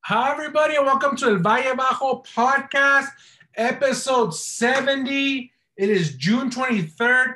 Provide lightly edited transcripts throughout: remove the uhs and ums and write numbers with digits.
Hi, everybody, and welcome to El Valle Bajo podcast, episode 70. It is June 23rd,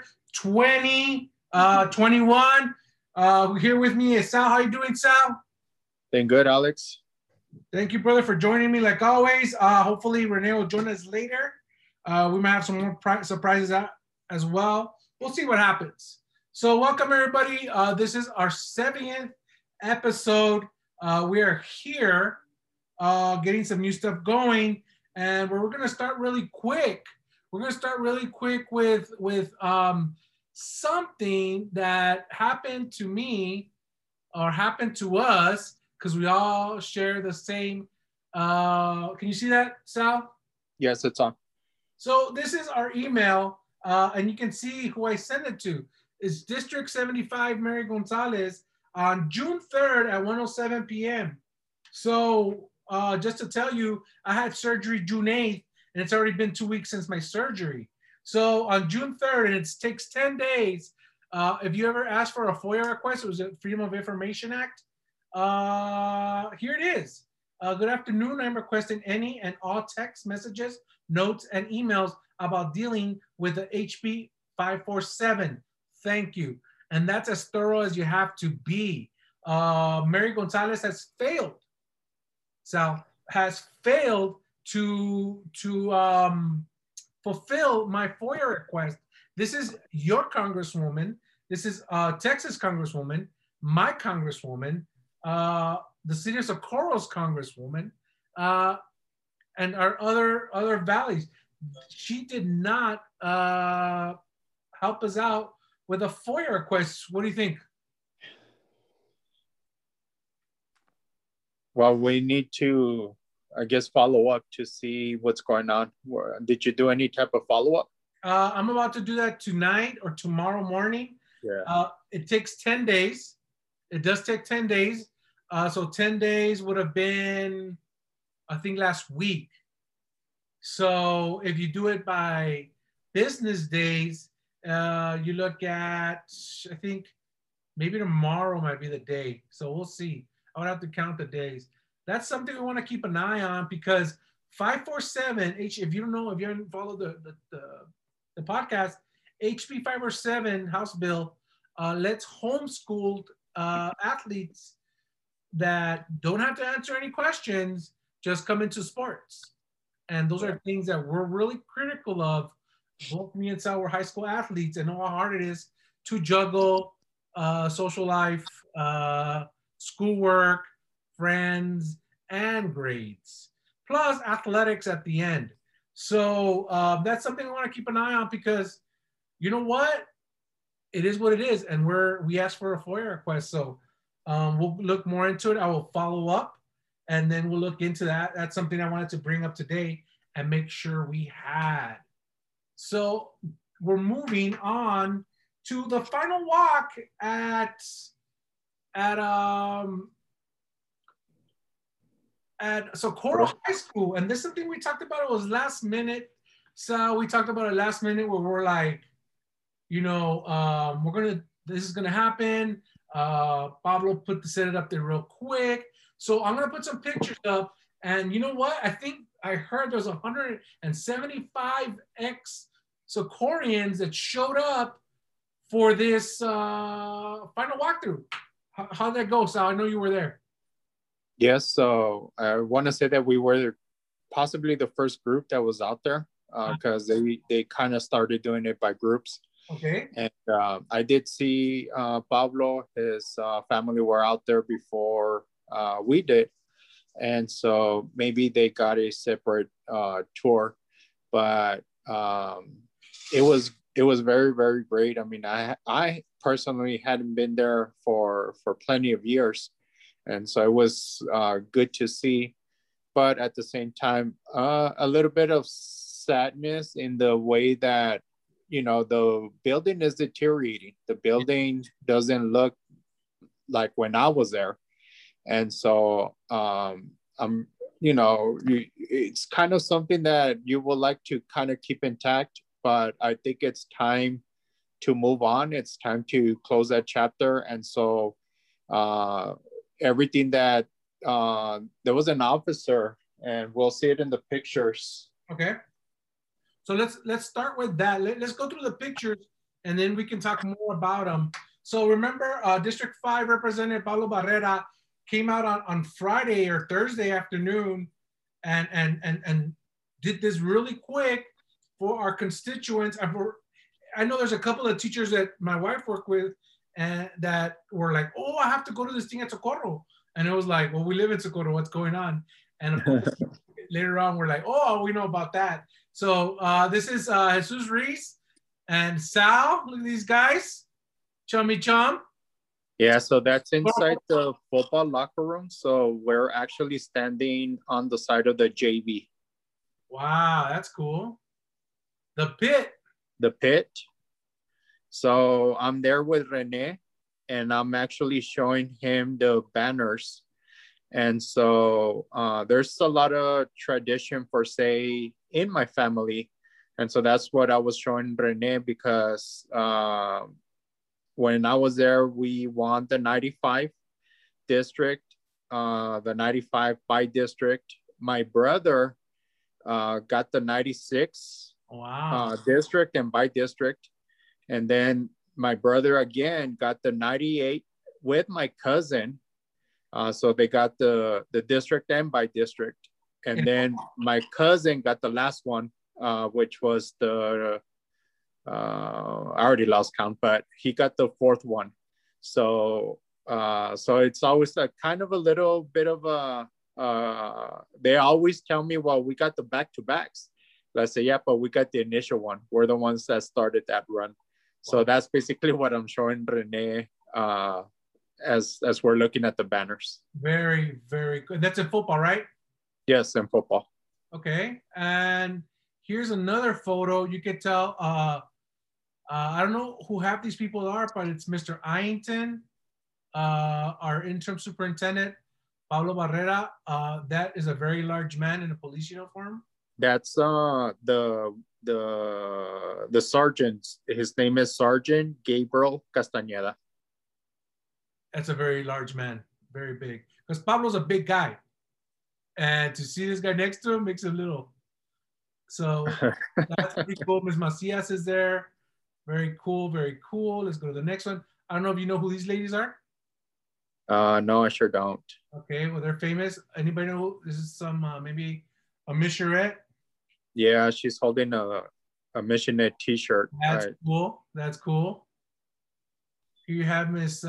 2021. Here with me is Sal. How you doing, Sal? Doing good, Alex. Thank you, brother, for joining me like always. Hopefully, Renee will join us later. We might have some more surprises as well. We'll see what happens. So, welcome, everybody. This is our 70th episode. We are here getting some new stuff going, and we're going to start really quick. We're going to start really quick with something that happened to me or happened to us because we all share the same. Can you see that, Sal? Yes, it's on. So this is our email, and you can see who I sent it to. It's District 75 Mary Gonzalez on June 3rd at 1:07 p.m. So just to tell you, I had surgery June 8th, and it's already been 2 weeks since my surgery. So on June 3rd, and it takes 10 days. If you ever asked for a FOIA request, it was a Freedom of Information Act. Here it is. Good afternoon. I'm requesting any and all text messages, notes, and emails about dealing with the HB 547. Thank you. And that's as thorough as you have to be. Mary Gonzalez has failed. Sal has failed to fulfill my FOIA request. This is your congresswoman. This is Texas congresswoman, my congresswoman, the city of Socorro's congresswoman, and our other valleys. She did not help us out with a FOIA request. What do you think? Well, we need to, I guess, follow up to see what's going on. Did you do any type of follow-up? I'm about to do that tonight or tomorrow morning. Yeah. It takes 10 days. It does take 10 days. So 10 days would have been, I think, last week. So if you do it by business days, you look at, I think, maybe tomorrow might be the day. So we'll see. I would have to count the days. That's something we want to keep an eye on because 547, if you don't know, if you haven't followed the podcast, HB 547 House Bill lets homeschooled athletes that don't have to answer any questions just come into sports. And those are things that we're really critical of. Both me and Sal were high school athletes and know how hard it is to juggle social life, schoolwork, friends, and grades, plus athletics at the end. So that's something we want to keep an eye on because you know what? It is what it is. And we asked for a FOIA request. So we'll look more into it. I will follow up and then we'll look into that. That's something I wanted to bring up today and make sure we had. So we're moving on to the final walk at Socorro High School. And this is something we talked about. It was last minute. So we talked about it last minute where we're like, you know, this is gonna happen. Pablo set it up there real quick. So I'm gonna put some pictures up. And you know what? I think I heard there's 175 ex-Socorrians that showed up for this final walkthrough. How'd that go, Sal? I know you were there. Yes, so I want to say that we were possibly the first group that was out there because they kind of started doing it by groups. Okay. And I did see Pablo, his family were out there before we did. And so maybe they got a separate tour, but it was very, very great. I mean, I personally hadn't been there for plenty of years. And so it was good to see. But at the same time, a little bit of sadness in the way that, you know, the building is deteriorating. The building doesn't look like when I was there. And so, you know, it's kind of something that you would like to kind of keep intact, but I think it's time to move on. It's time to close that chapter. And so everything that there was an officer, and we'll see it in the pictures. Okay. So let's start with that. Let's go through the pictures, and then we can talk more about them. So remember, District 5 Representative Pablo Barrera came out on Friday or Thursday afternoon and did this really quick for our constituents. I know there's a couple of teachers that my wife worked with and that were like, oh, I have to go to this thing at Socorro. And it was like, well, we live in Socorro, what's going on? And of course, later on, we're like, oh, we know about that. So this is Jesus Reese and Sal. Look at these guys. Chummy Chum. Yeah, so that's inside the football locker room. So we're actually standing on the side of the JV. Wow, that's cool. The pit. The pit. So I'm there with Rene, and I'm actually showing him the banners. And so there's a lot of tradition for say in my family. And so that's what I was showing Rene because when I was there, we won the 95 district, the 95 by district. My brother got the 96 district and by district. And then my brother again got the 98 with my cousin. So they got the district and by district. And then my cousin got the last one, which was I already lost count, but he got the fourth one. So it's always a kind of a little bit of they always tell me, well, we got the back-to-backs. Let's say, yeah, but we got the initial one. We're the ones that started that run. So that's basically what I'm showing Rene as we're looking at the banners. Very, very good. That's in football, right? Yes, in football. Okay. And here's another photo. You can tell, I don't know who half these people are, but it's Mr. Iington, our interim superintendent, Pablo Barrera. That is a very large man in a police uniform. That's the sergeant. His name is Sergeant Gabriel Castañeda. That's a very large man, very big. Because Pablo's a big guy. And to see this guy next to him makes it little. So that's pretty cool. Ms. Macias is there. Very cool, very cool. Let's go to the next one. I don't know if you know who these ladies are. No, I sure don't. Okay, well, they're famous. Anybody know who? This is some, maybe a Missionette. Yeah, she's holding a Missionette t-shirt. That's right. Cool. That's cool. Here you have Miss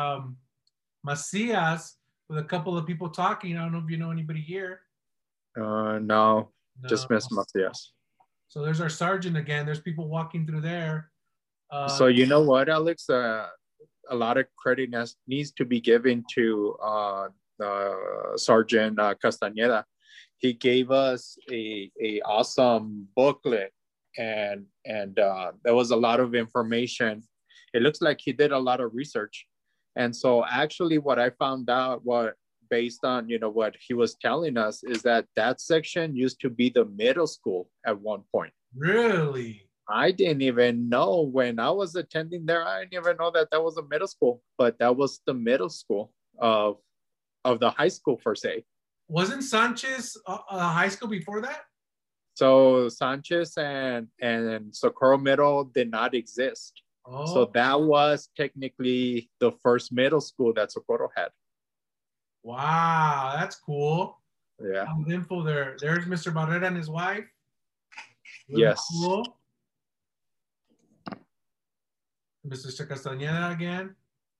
Macias with a couple of people talking. I don't know if you know anybody here. No, just Miss Macias. So there's our sergeant again. There's people walking through there. So you know what, Alex? A lot of credit needs to be given to Sergeant Castañeda. He gave us a awesome booklet, and there was a lot of information. It looks like he did a lot of research. And so actually what I found out, based on, what he was telling us, is that section used to be the middle school at one point. Really? I didn't even know when I was attending there. I didn't even know that was a middle school, but that was the middle school of the high school per se. Wasn't Sanchez a high school before that? So Sanchez and Socorro Middle did not exist. Oh. So that was technically the first middle school that Socorro had. Wow, that's cool. Yeah. Info there. There's Mr. Barrera and his wife. Really yes. Cool. Mr. Castañeda again.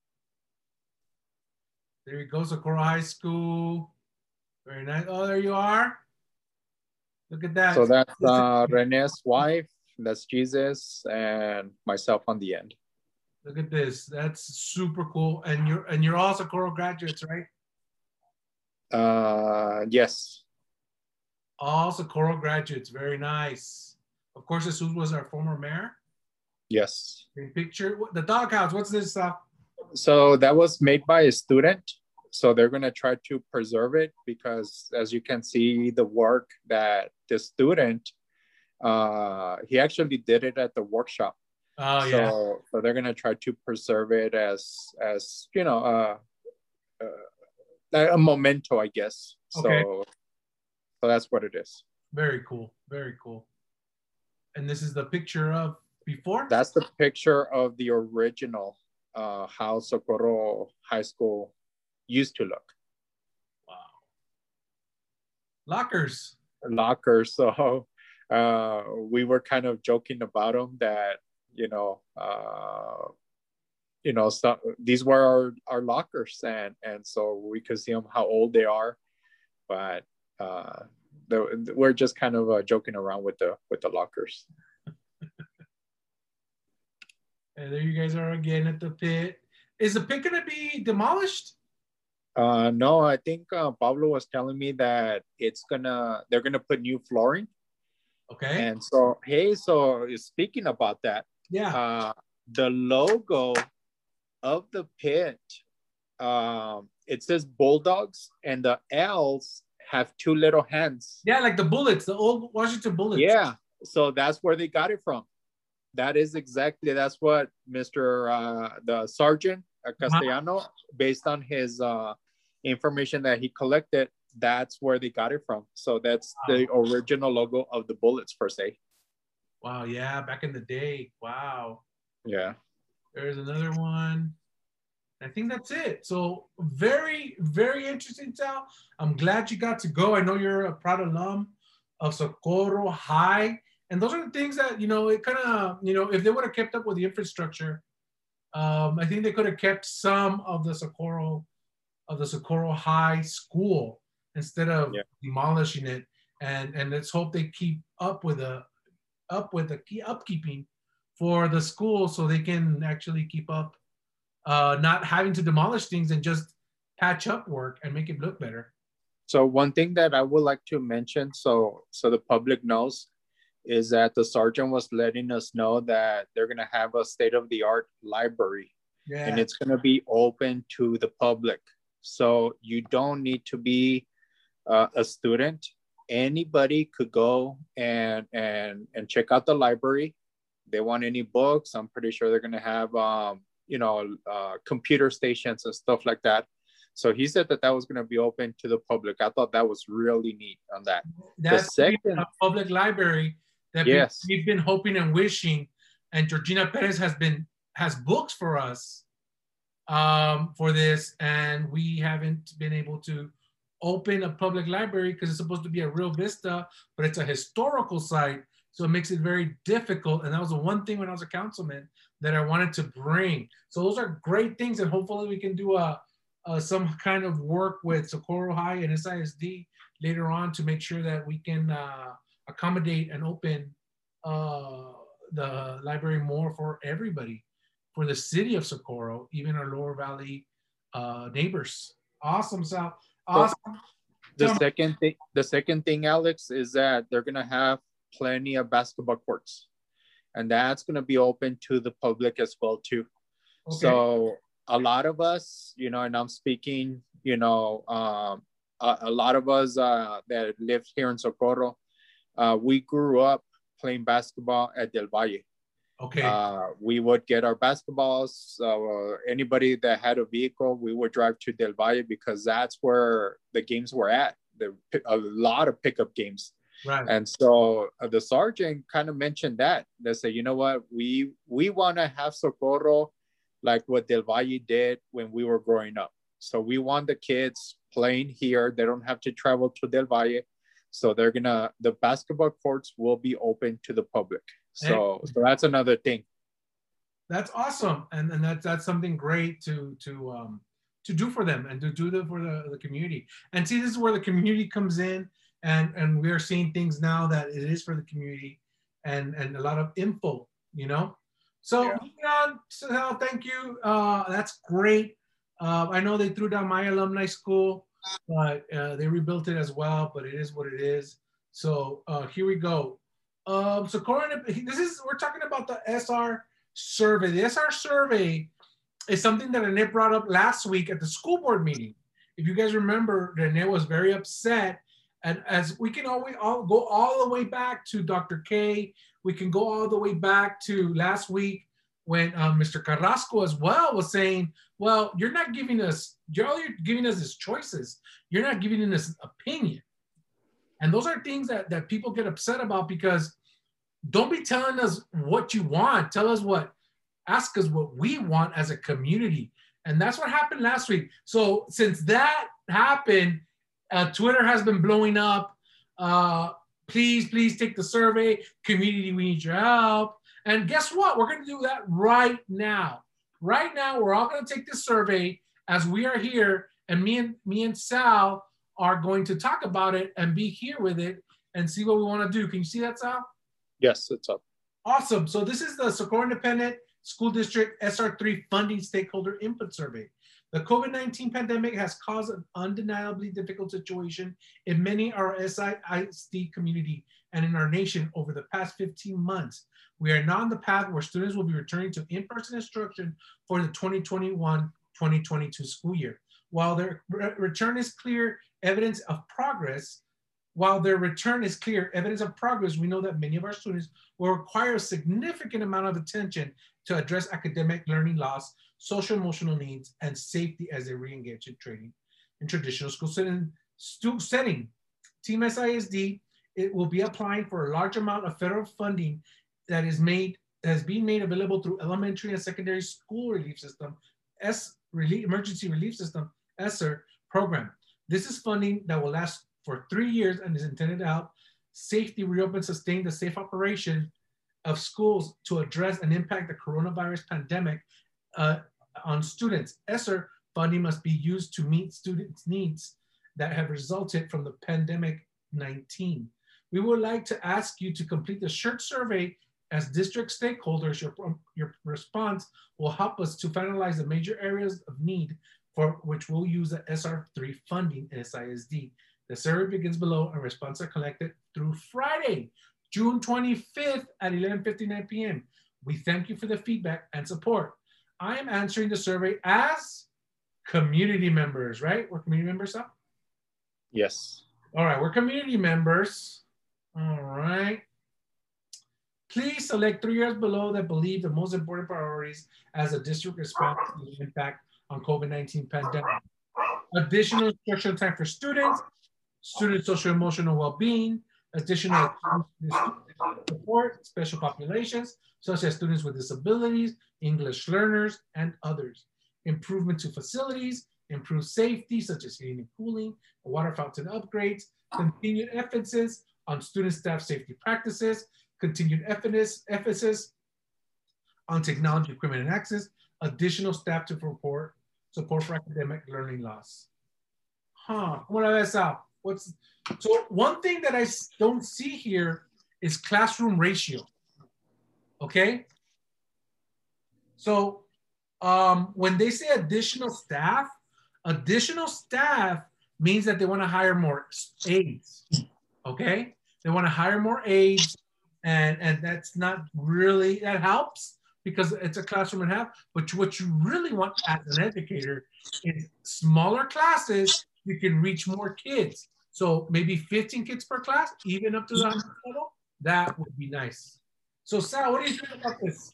There you go, Socorro High School. Very nice. Oh, there you are. Look at that. So that's Rene's wife. That's Jesus and myself on the end. Look at this. That's super cool. And you're all Socorro graduates, right? Yes. All Socorro graduates. Very nice. Of course, Jesus was our former mayor. Yes. Picture the doghouse. What's this? So that was made by a student. So they're going to try to preserve it because, as you can see, the work that the student, he actually did it at the workshop. Oh, yeah. So they're going to try to preserve it as the a memento, I guess. Okay. So that's what it is. Very cool. Very cool. And this is the picture of before? That's the picture of the original how Socorro High School used to look. Wow. Lockers. So we were kind of joking about them that, so these were our lockers, and so we could see them how old they are, but we're just kind of joking around with the lockers. And there you guys are again at the pit. Is the pit going to be demolished? No, I think Pablo was telling me that they're gonna put new flooring. Okay. And so, hey, so speaking about that, yeah, the logo of the pit, it says Bulldogs, and the L's have two little hands. Yeah, like the Bullets, the old Washington Bullets. Yeah, so that's where they got it from. That's what Mr. The Sergeant Castellano, based on his information that he collected, that's where they got it from. So that's the original logo of the Bullets, per se. Wow, yeah, back in the day. Wow. Yeah. There's another one. I think that's it. So very, very interesting, Sal. I'm glad you got to go. I know you're a proud alum of Socorro High. And those are the things that, it kind of, if they would have kept up with the infrastructure, I think they could have kept some of the Socorro High School instead of demolishing it. And let's hope they keep up with the upkeeping for the school so they can actually keep up, not having to demolish things and just patch up work and make it look better. So one thing that I would like to mention, so the public knows, is that the sergeant was letting us know that they're going to have a state-of-the-art library. Yeah. And it's going to be open to the public. So you don't need to be a student. Anybody could go and check out the library. They want any books. I'm pretty sure they're going to have, computer stations and stuff like that. So he said that was going to be open to the public. I thought that was really neat on that. That's a public library that we've been hoping and wishing. And Georgina Perez has books for us for this. And we haven't been able to open a public library because it's supposed to be a real vista, but it's a historical site. So it makes it very difficult. And that was the one thing when I was a councilman that I wanted to bring. So those are great things. And hopefully we can do some kind of work with Socorro High and SISD later on to make sure that we can accommodate and open the library more for everybody, for the city of Socorro, even our Lower Valley neighbors. Awesome, Sal. Awesome. The second thing, Alex, is that they're gonna have plenty of basketball courts, and that's gonna be open to the public as well too. Okay. So a lot of us, and I'm speaking, a lot of us that live here in Socorro, we grew up playing basketball at Del Valle. Okay. We would get our basketballs. Anybody that had a vehicle, we would drive to Del Valle because that's where the games were at. A lot of pickup games. Right. And so the sergeant kind of mentioned that. They said, you know what, we want to have Socorro like what Del Valle did when we were growing up. So we want the kids playing here. They don't have to travel to Del Valle. So the basketball courts will be open to the public. So that's another thing. That's awesome. And that's something great to do for them and to do for the community. And see, this is where the community comes in and we're seeing things now that it is for the community and a lot of info, So moving on, Sal, thank you. That's great. I know they threw down my alumni school, but they rebuilt it as well, but it is what it is. So here we go. So Corin, we're talking about the SR survey. The SR survey is something that Annette brought up last week at the school board meeting. If you guys remember, Annette was very upset. And as we can always go all the way back to Dr. K, we can go all the way back to last week when Mr. Carrasco as well was saying, well, you're not giving us, all you're giving us is choices. You're not giving us an opinion. And those are things that people get upset about, because don't be telling us what you want. Tell us ask us what we want as a community. And that's what happened last week. So since that happened, Twitter has been blowing up. Please take the survey. Community, we need your help. And guess what? We're going to do that right now. Right now, we're all going to take this survey as we are here. And me and Sal are going to talk about it and be here with it and see what we want to do. Can you see that, Sal? Yes, it's up. Awesome. So this is the Socorro Independent School District SR3 Funding Stakeholder Input Survey. The COVID-19 pandemic has caused an undeniably difficult situation in many of our SISD community and in our nation over the past 15 months. We are now on the path where students will be returning to in-person instruction for the 2021-2022 school year. While their return is clear evidence of progress, we know that many of our students will require a significant amount of attention to address academic learning loss, social emotional needs, and safety as they re-engage in training in traditional school setting. Team SISD, it will be applying for a large amount of federal funding that is being made available through Elementary and Secondary School Relief System, Emergency Relief System, ESSER program. This is funding that will last for 3 years and is intended to help safety reopen, sustain the safe operation of schools to address and impact the coronavirus pandemic on students. ESSER funding must be used to meet students' needs that have resulted from the pandemic 19. We would like to ask you to complete the short survey as district stakeholders. Your response will help us to finalize the major areas of need for which we'll use the SR3 funding in SISD. The survey begins below and responses are collected through Friday, June 25th at 11:59 p.m. We thank you for the feedback and support. I am answering the survey as community members, right? We're community members now? Yes. All right, we're community members. All right. Please select 3 years below that believe the most important priorities as a district response to the impact on COVID-19 pandemic. Additional instructional time for students, student social emotional well-being, additional support, special populations, such as students with disabilities, English learners, and others. Improvement to facilities, improved safety, such as heating and cooling, water fountain upgrades, continued emphasis on student staff safety practices, continued emphasis on technology, equipment, and access, additional staff to support for academic learning loss. So one thing that I don't see here is classroom ratio, okay? So when they say additional staff means that they wanna hire more aides, okay? They wanna hire more aides, and that's not really, that helps because it's a classroom and a half, but what you really want as an educator is smaller classes, you can reach more kids. So maybe 15 kids per class, even up to the 100 level, that would be nice. So Sal, what do you think about this?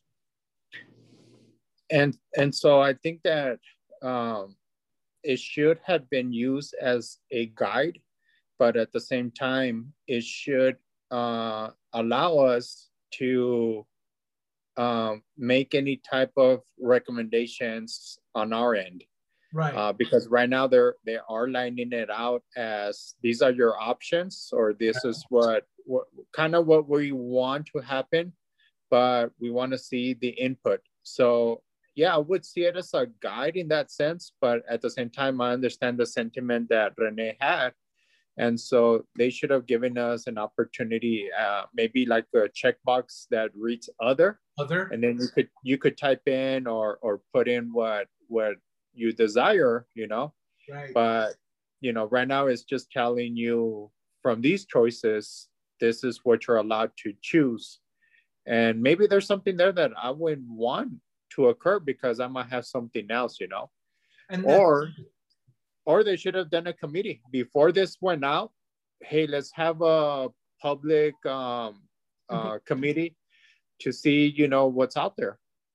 And so I think that it should have been used as a guide, but at the same time, it should allow us to make any type of recommendations on our end. Right. Because right now they are lining it out as these are your options, or this is what kind of what we want to happen, but we want to see the input. So yeah, I would see it as a guide in that sense, but at the same time, I understand the sentiment that Rene had. And so they should have given us an opportunity, maybe like a checkbox that reads other, and then you could type in or put in what you desire, you know. Right. But you know, right now it's just telling you from these choices, this is what you're allowed to choose. And maybe there's something there that I wouldn't want to occur because I might have something else, you know. And or they should have done a committee before this went out. Hey, let's have a public committee to see, you know, what's out there.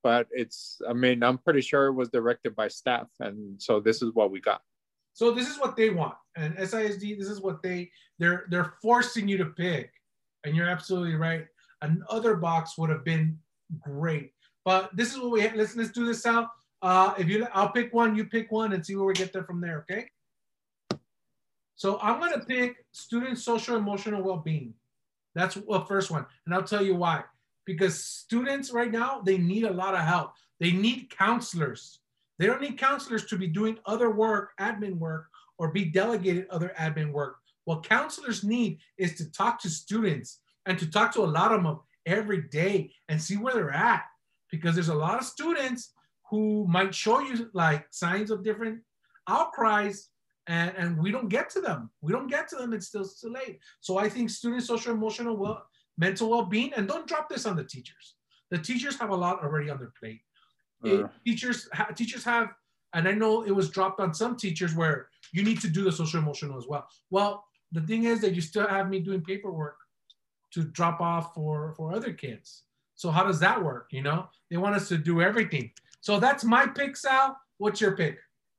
but it's, I mean, I'm pretty sure it was directed by staff. And so this is what we got. So this is what they want. And SISD, this is what they're forcing you to pick. And you're absolutely right. Another box would have been great. But this is what we have. Let's do this out. I'll pick one, you pick one, and see where we get there from there, okay? So I'm gonna pick student social emotional well-being. That's the first one, and I'll tell you why. Because students right now, they need a lot of help. They need counselors. They don't need counselors to be doing other work, admin work, or be delegated other admin work. What counselors need is to talk to students and to talk to a lot of them every day and see where they're at. Because there's a lot of students who might show you like signs of different outcries, and we don't get to them. We don't get to them. It's still too late. So I think student social emotional mental well-being, and don't drop this on the teachers. The teachers have a lot already on their plate. Teachers have, and I know it was dropped on some teachers where you need to do the social emotional as well. Well, the thing is that you still have me doing paperwork to drop off for other kids. So how does that work? You know, they want us to do everything. So that's my pick, Sal. What's your pick?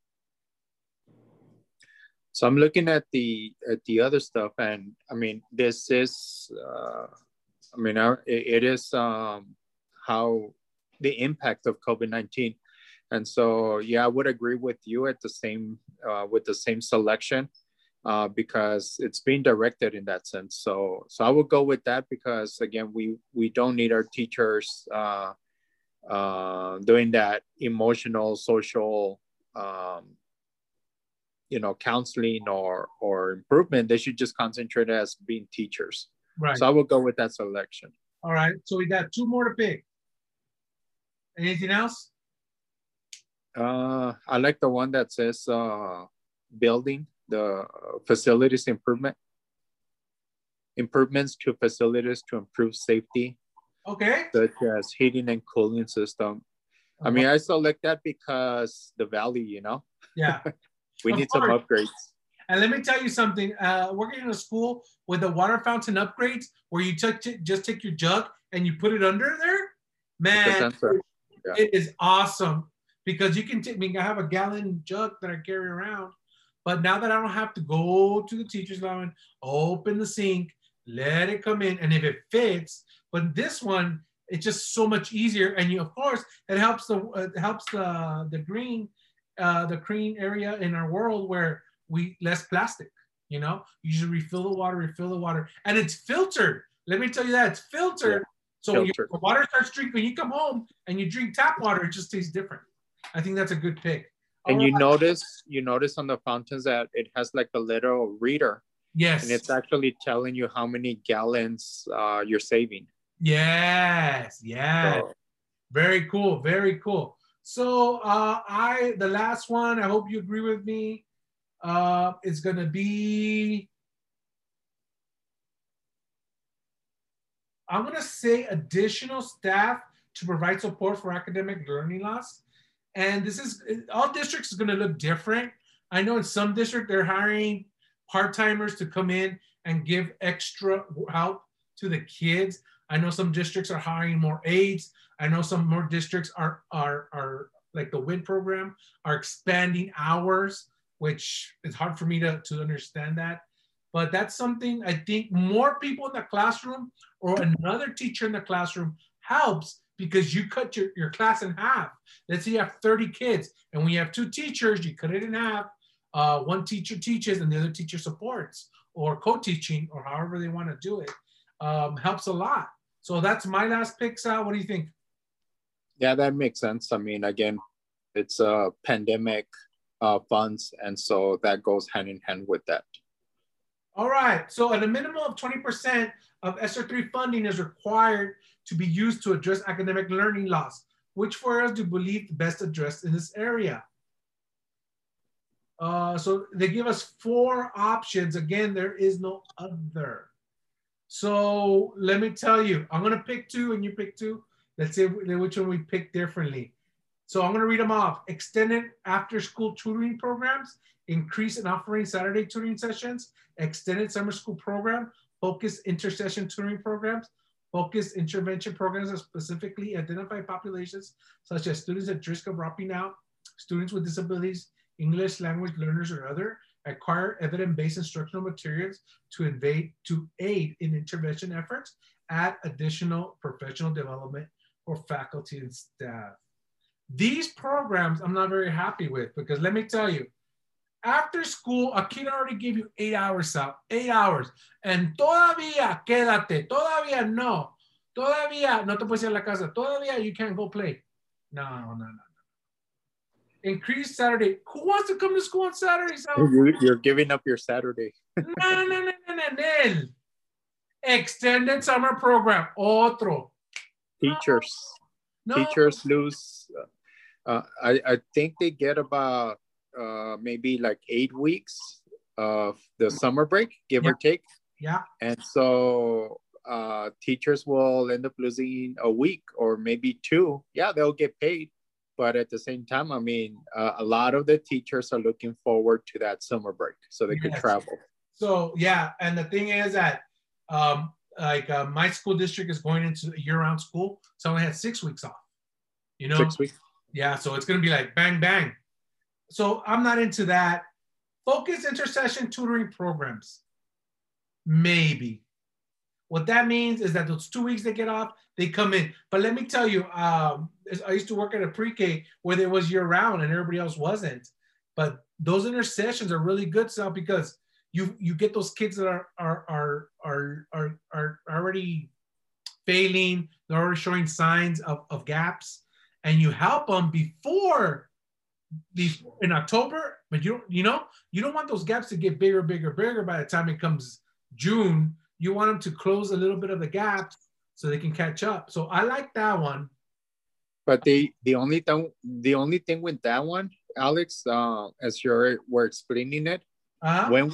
So I'm looking at the other stuff, and I mean, this is, I mean, it is how the impact of COVID-19, and so yeah, I would agree with you at the same with the same selection because it's being directed in that sense. So I would go with that because again, we don't need our teachers doing that emotional, social. You know, counseling or improvement. They should just concentrate as being teachers. Right. So I will go with that selection. All right. So we got two more to pick. Anything else? I like the one that says building the facilities improvements to facilities to improve safety. Okay. Such as heating and cooling system. I mean, I select that because the valley, you know. Yeah. We need some upgrades. And let me tell you something. Working in a school with the water fountain upgrades, where you just take your jug and you put it under there, man, it is awesome. Because you can take, I mean, I have a gallon jug that I carry around, but now that I don't have to go to the teacher's lounge, open the sink, let it come in, and if it fits, but this one, it's just so much easier. And you, of course, it helps the green area in our world where we less plastic, you know, you just refill the water, and it's filtered. Let me tell you that it's filtered. Yeah. So when the water starts drinking, when you come home and you drink tap water, it just tastes different. I think that's a good pick. And you notice on the fountains that it has like a little reader. Yes. And it's actually telling you how many gallons you're saving. Yes. Yeah. So. Very cool. Very cool. So the last one, I hope you agree with me, is going to be, I'm going to say additional staff to provide support for academic learning loss. And this is, all districts is going to look different. I know in some districts, they're hiring part-timers to come in and give extra help to the kids. I know some districts are hiring more aides. I know some more districts are like the WIN program, are expanding hours, which is hard for me to understand that. But that's something I think more people in the classroom or another teacher in the classroom helps, because you cut your class in half. Let's say you have 30 kids, and when you have two teachers, you cut it in half. One teacher teaches and the other teacher supports, or co-teaching, or however they want to do it. Helps a lot. So that's my last pick, Sal. What do you think? Yeah, that makes sense. I mean, again, it's a pandemic funds, and so that goes hand in hand with that. All right. So at a minimum of 20% of ESSER 3 funding is required to be used to address academic learning loss. Which areas do you believe best addressed in this area? So they give us 4 options. Again, there is no other. So let me tell you, I'm going to pick 2 and you pick 2. Let's see which one we pick differently. So I'm going to read them off. Extended after-school tutoring programs, increase in offering Saturday tutoring sessions, extended summer school program, focused intersession tutoring programs, Focused intervention programs that specifically identify populations such as students at risk of dropping out, students with disabilities, English language learners, or other. Acquire evidence-based instructional materials to aid in intervention efforts. Add additional professional development for faculty and staff. These programs I'm not very happy with because let me tell you, after school, a kid already gave you 8 hours out, 8 hours. And todavía, quédate, todavía no te puedes ir a la casa, todavía you can't go play. No. Increase Saturday. Who wants to come to school on Saturdays? You're giving up your Saturday. No. Extended summer program, otro. Teachers. No. Teachers lose, I think they get about maybe like 8 weeks of the summer break, give or take. Yeah. And so teachers will end up losing a week or maybe 2. Yeah, they'll get paid. But at the same time, I mean, a lot of the teachers are looking forward to that summer break so they could travel. So, yeah. And the thing is that my school district is going into year-round school. So I only had 6 weeks off. 6 weeks? Yeah. So it's going to be like bang, bang. So I'm not into that. Focused intercession tutoring programs. Maybe. What that means is that those 2 weeks they get off, they come in. But let me tell you, I used to work at a pre-K where there was year-round and everybody else wasn't. But those intercessions are really good stuff because you get those kids that are already failing, they're already showing signs of gaps, and you help them before in October. But you don't want those gaps to get bigger by the time it comes June. You want them to close a little bit of the gaps so they can catch up. So I like that one. But the only thing with that one, Alex, as you were explaining it, when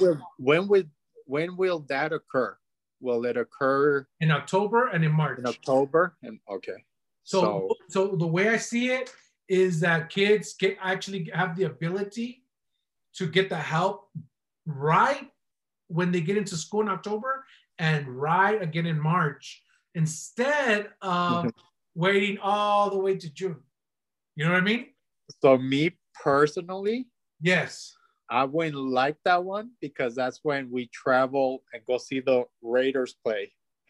will that occur? Will it occur in October and in March? In October and okay. So the way I see it is that kids actually have the ability to get the help right when they get into school in October and right again in March, instead of waiting all the way to June. You know what I mean? So me personally, yes, I wouldn't like that one because that's when we travel and go see the Raiders play.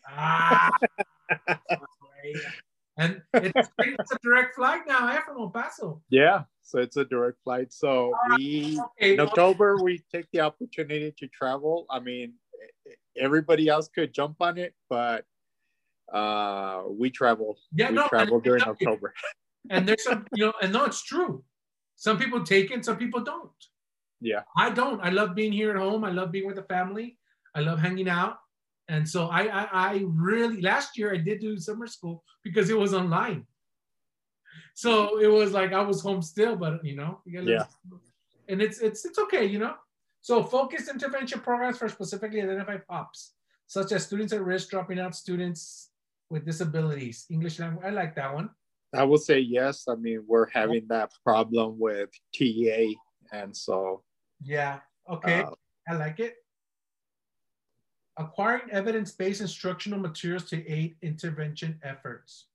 And it's a direct flight now, from El Paso. Yeah, so it's a direct flight. So in October, we take the opportunity to travel. I mean, everybody else could jump on it, but we travel. Yeah, we travel during October. And there's some, and no, it's true. Some people take it, some people don't. Yeah. I don't. I love being here at home. I love being with the family. I love hanging out. And so I really, last year I did do summer school because it was online. So it was like I was home still, but yeah. And it's okay, So focused intervention programs for specifically identified POPs, such as students at risk, dropping out, students with disabilities, English language. I like that one. I would say yes. I mean, we're having that problem with TA, and so. Yeah. Okay. I like it. Acquiring evidence-based instructional materials to aid intervention efforts.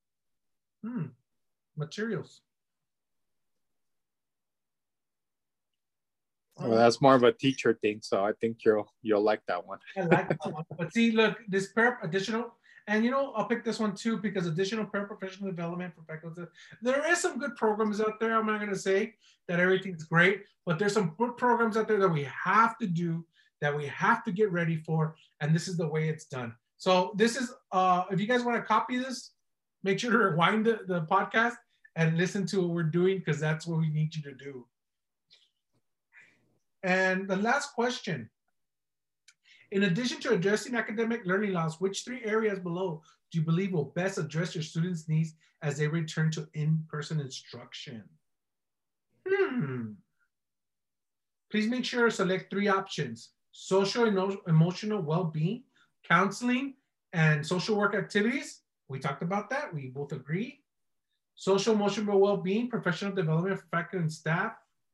Materials. Well, that's more of a teacher thing, so I think you'll like that one. I like that one. But see, look, this additional, and I'll pick this one too because additional paraprofessional development for faculty. There is some good programs out there. I'm not going to say that everything's great, but there's some good programs out there that we have to do, that we have to get ready for, and this is the way it's done. So this is, if you guys want to copy this, make sure to rewind the podcast and listen to what we're doing because that's what we need you to do. And the last question. In addition to addressing academic learning loss, which 3 areas below do you believe will best address your students' needs as they return to in-person instruction? Please make sure to select 3 options: social and emotional well-being, counseling, and social work activities. We talked about that. We both agree. Social emotional well-being, professional development for faculty and staff.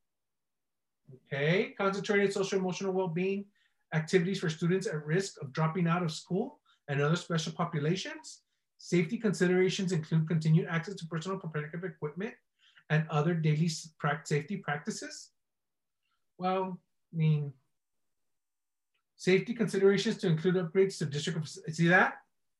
Okay, concentrated social emotional well-being activities for students at risk of dropping out of school and other special populations. Safety considerations include continued access to personal protective equipment and other daily safety practices. Well, I mean, safety considerations to include upgrades to district, see that?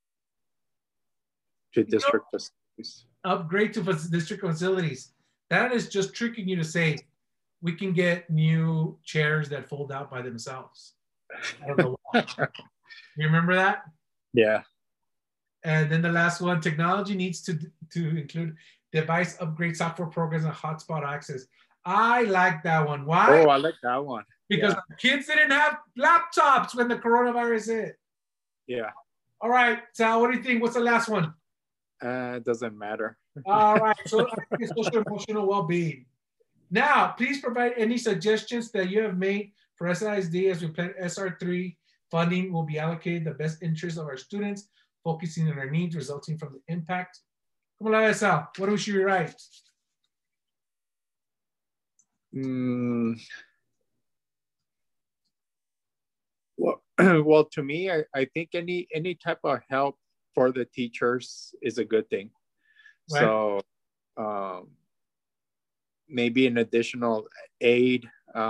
To district facilities. Upgrade to district facilities. That is just tricking you to say, we can get new chairs that fold out by themselves. I don't know why. You remember that? Yeah. And then the last one, technology needs to include device upgrade, software programs, and hotspot access. I like that one. Why? Oh, I like that one. Because kids didn't have laptops when the coronavirus hit. Yeah. All right, Sal, what do you think? What's the last one? It doesn't matter. All right, so I think it's social emotional well-being. Now, please provide any suggestions that you have made for SISD as we plan SR3 funding will be allocated the best interest of our students, focusing on their needs resulting from the impact. ¿Cómo la ves, Sal? What should we write? Well, to me, I think any type of help for the teachers is a good thing. Right. So maybe an additional aid,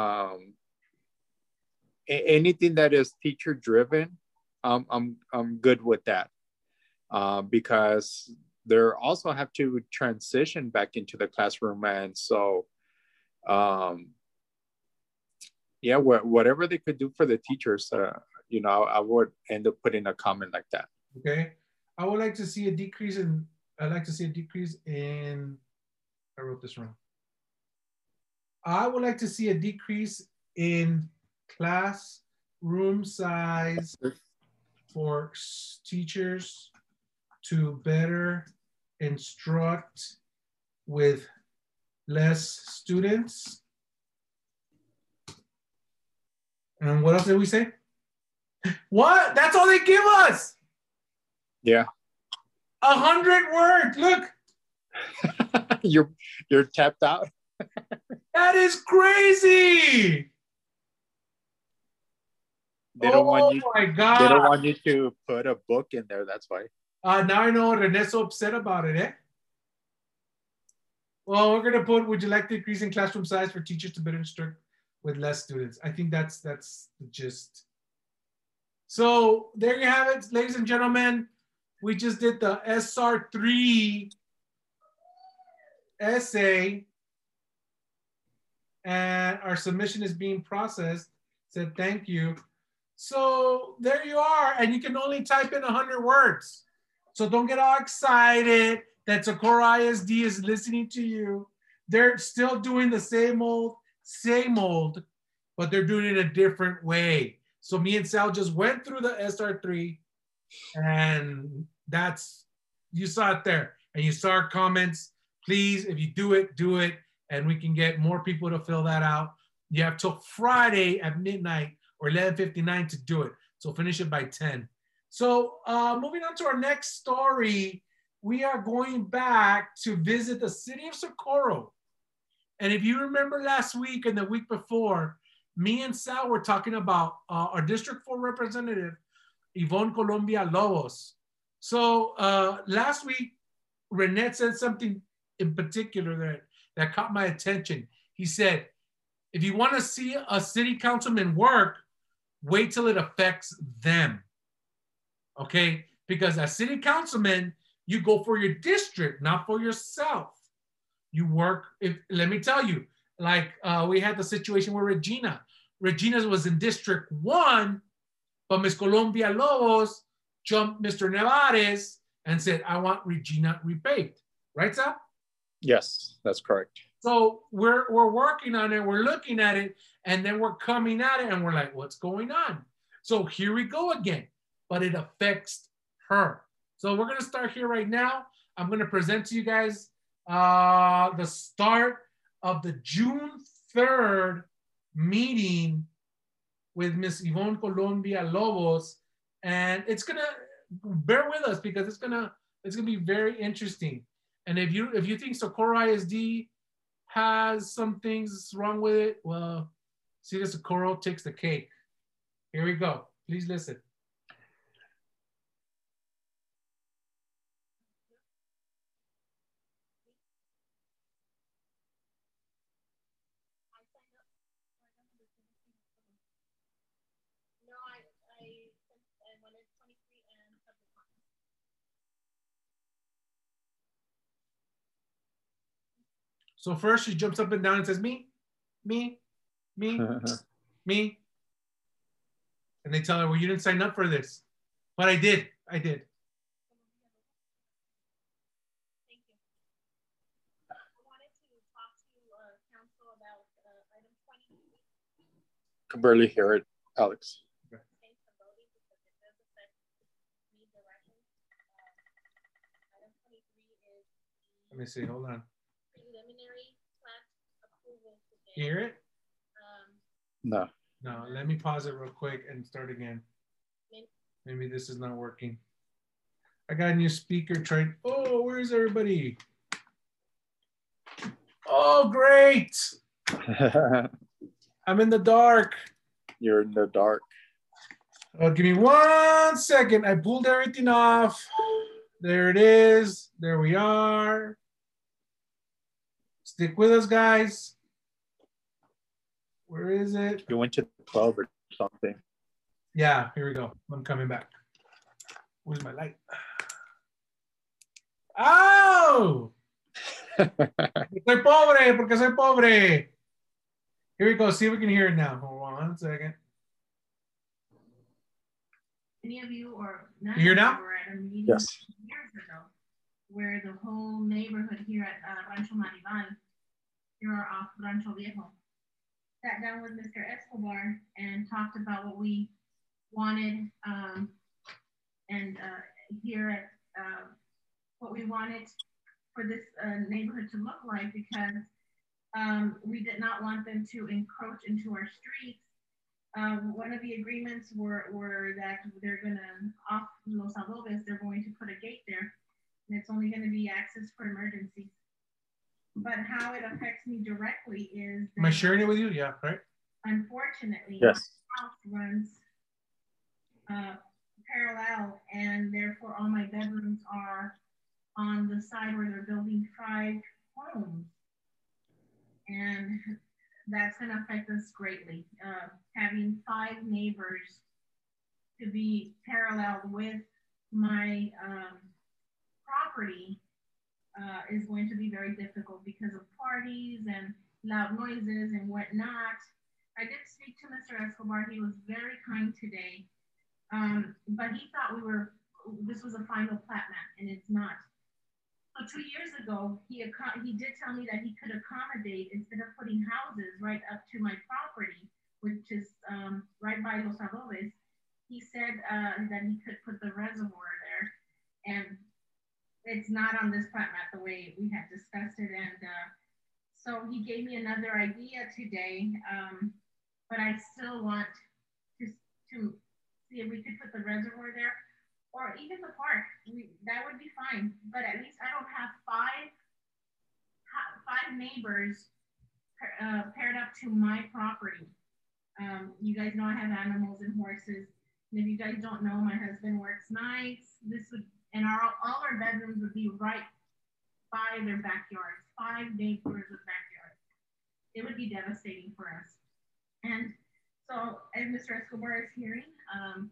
anything that is teacher driven, I'm good with that, because they also have to transition back into the classroom, and so yeah, whatever they could do for the teachers, you know, I would end up putting a comment like that. Okay, I would like to see a decrease in. I'd like to see a decrease in. I wrote this wrong. I would like to see a decrease in classroom size for teachers to better instruct with less students. And what else did we say? What? That's all they give us. Yeah. 100 words. Look. You're tapped out. That is crazy. They don't want you. My God. They don't want you to put a book in there. That's why. Now I know Rene's so upset about it, eh? Well, we're gonna put, would you like to increase in classroom size for teachers to better instruct with less students? I think that's the gist. So there you have it, ladies and gentlemen. We just did the SR3 essay, and our submission is being processed. Said thank you. So there you are, and you can only type in 100 words. So don't get all excited that Socorro ISD is listening to you. They're still doing the same old, but they're doing it a different way. So me and Sal just went through the SR3, and that's, you saw it there, and you saw our comments. Please, if you do it, and we can get more people to fill that out. You have till Friday at midnight or 11:59 to do it. So finish it by 10. So moving on to our next story, we are going back to visit the city of Socorro. And if you remember last week and the week before, me and Sal were talking about our District 4 representative, Yvonne Colombia Lobos. So last week, Rene said something in particular that caught my attention. He said, if you want to see a city councilman work, wait till it affects them. Okay? Because as city councilman, you go for your district, not for yourself. You work, let me tell you, like we had the situation with Regina. Regina was in District 1, but Ms. Colombia Lobos jumped Mr. Nevares and said, I want Regina repaved. Right, Sal? Yes, that's correct. So we're working on it, we're looking at it, and then we're coming at it and we're like, what's going on? So here we go again, but it affects her. So we're gonna start here right now. I'm gonna present to you guys the start of the June 3rd meeting with Miss Yvonne Colombia Lobos. And it's gonna, bear with us because it's gonna be very interesting. And if you think Socorro ISD has some things wrong with it, well, see, the Socorro takes the cake. Here we go. Please listen. So first she jumps up and down and says, me, me, me, me. And they tell her, well, you didn't sign up for this. But I did. I did. Thank you. I wanted to talk to council about item 23. Can barely hear it, Alex. Let me see. Hold on. Preliminary plat approval today. Hear it? No. No. Let me pause it real quick and start again. Maybe this is not working. I got a new speaker train. Oh, where's everybody? Oh, great. I'm in the dark. You're in the dark. Oh, give me 1 second. I pulled everything off. There it is. There we are. Stick with us, guys. Where is it? You went to 12 or something. Yeah, here we go. I'm coming back. Where's my light? Oh! Soy pobre, porque soy pobre. Here we go. See if we can hear it now. Hold on 1 second. Any of you or none You hear of you now? were at a meeting Yes. years ago where the whole neighborhood here at Rancho Marival, here off Rancho Viejo, sat down with Mr. Escobar and talked about what we wanted and here at what we wanted for this neighborhood to look like, because we did not want them to encroach into our streets. One of the agreements were that they're gonna, off Los Adobes, they're going to put a gate there, and it's only gonna be access for emergencies. But how it affects me directly is— Am I sharing it with you? Yeah, right? Unfortunately, Yes. my house runs parallel, and therefore all my bedrooms are on the side where they're building 5 homes. And that's going to affect us greatly. Having 5 neighbors to be parallel with my property is going to be very difficult because of parties and loud noises and whatnot. I did speak to Mr. Escobar. He was very kind today, but he thought this was a final plat map, and it's not. So 2 years ago, he did tell me that he could accommodate, instead of putting houses right up to my property, which is right by Los Adobes, he said that he could put the reservoir there, and it's not on this plat map the way we had discussed it. And so he gave me another idea today, but I still want to see if we could put the reservoir there, or even the park. That would be fine, but at least I don't have five neighbors paired up to my property. You guys know I have animals and horses. And if you guys don't know, my husband works nights. And all our bedrooms would be right by their backyards, 5 neighbors with backyards. It would be devastating for us. And so, as Mr. Escobar is hearing, have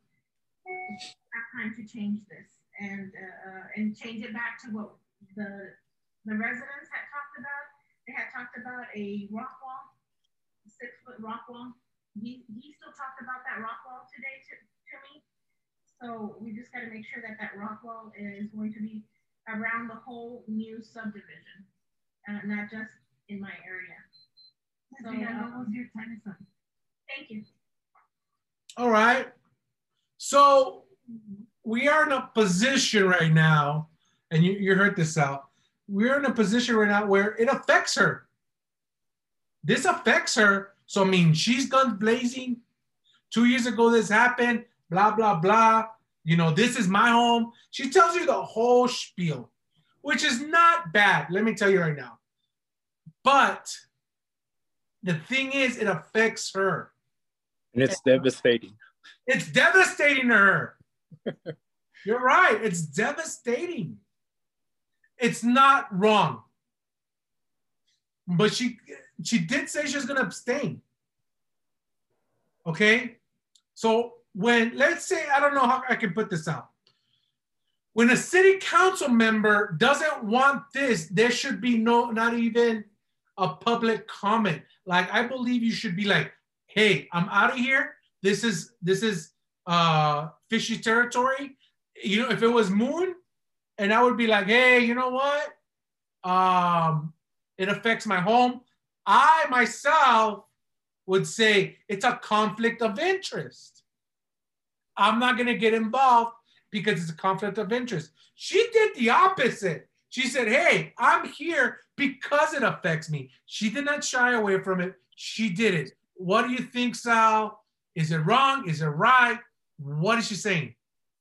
time to change this and change it back to what the residents had talked about. They had talked about a rock wall, a 6-foot rock wall. He still talked about that rock wall today to me. So we just got to make sure that rock wall is going to be around the whole new subdivision, not just in my area. So what was your time? Thank you. All right. So we are in a position right now, and you heard this out. We're in a position right now where it affects her. This affects her. So, I mean, she's guns blazing. 2 years ago, this happened, blah, blah, blah. You know, this is my home. She tells you the whole spiel, which is not bad. Let me tell you right now. But the thing is, it affects her. And it's devastating. It's devastating to her. You're right. It's devastating. It's not wrong. But she did say she was going to abstain. Okay? So when, let's say, I don't know how I can put this out. When a city council member doesn't want this, there should be not even a public comment. Like, I believe you should be like, hey, I'm out of here. This is fishy territory. You know, if it was Moon, and I would be like, hey, you know what? It affects my home. I myself would say it's a conflict of interest. I'm not going to get involved because it's a conflict of interest. She did the opposite. She said, hey, I'm here because it affects me. She did not shy away from it. She did it. What do you think, Sal? Is it wrong? Is it right? What is she saying?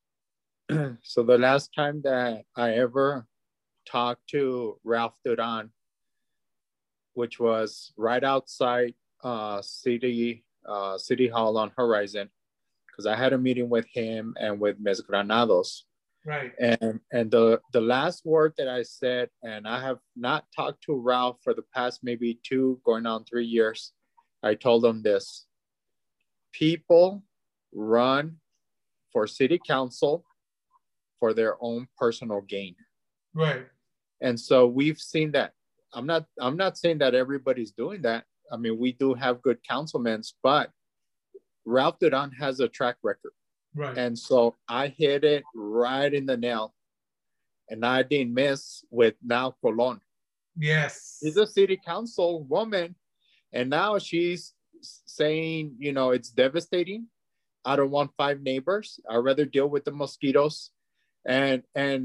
So the last time that I ever talked to Ralph Duran, which was right outside City Hall on Horizon, because I had a meeting with him and with Ms. Granados. Right. And the last word that I said, and I have not talked to Ralph for the past maybe 2 going on 3 years. I told him this: people run for city council for their own personal gain. Right. And so we've seen that. I'm not saying that everybody's doing that. I mean, we do have good councilmen, but Ralph Duran has a track record. Right. And so I hit it right in the nail. And I didn't miss with now Colon. Yes. She's a city council woman. And now she's saying, you know, it's devastating. I don't want 5 neighbors. I'd rather deal with the mosquitoes. And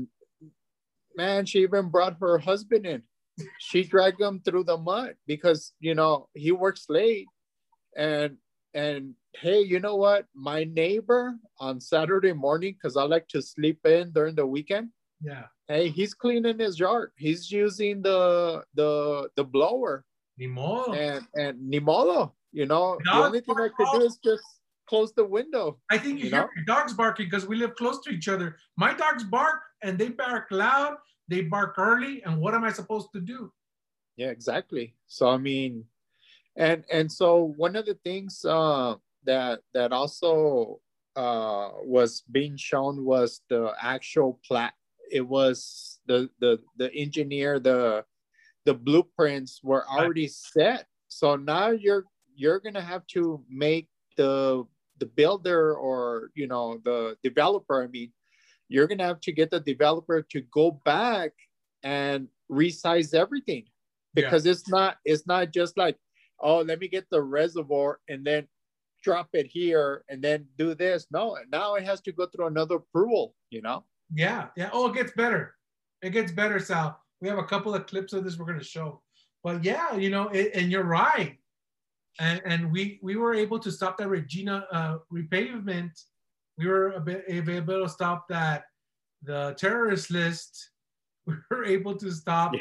man, she even brought her husband in. She dragged him through the mud because, you know, he works late. And hey, you know what? My neighbor on Saturday morning, because I like to sleep in during the weekend. Yeah. Hey, he's cleaning his yard. He's using the blower. Ni modo. And ni modo, you know, the only thing I could do is just close the window. I think you hear your dogs barking because we live close to each other. My dogs bark and they bark loud. They bark early. And what am I supposed to do? Yeah, exactly. So, I mean, and so one of the things that also was being shown was the actual plat. It was the engineer, the blueprints were already set. So now you're gonna have to make the builder, or you know, the developer. I mean, you're gonna have to get the developer to go back and resize everything, because it's not just like, oh, let me get the reservoir and then drop it here and then do this. No, now it has to go through another approval, you know? Yeah. Oh, it gets better. It gets better, Sal. We have a couple of clips of this we're going to show. But yeah, you know, and you're right. And we were able to stop that Regina repavement. We were able to stop that, the terrorist list. We were able to stop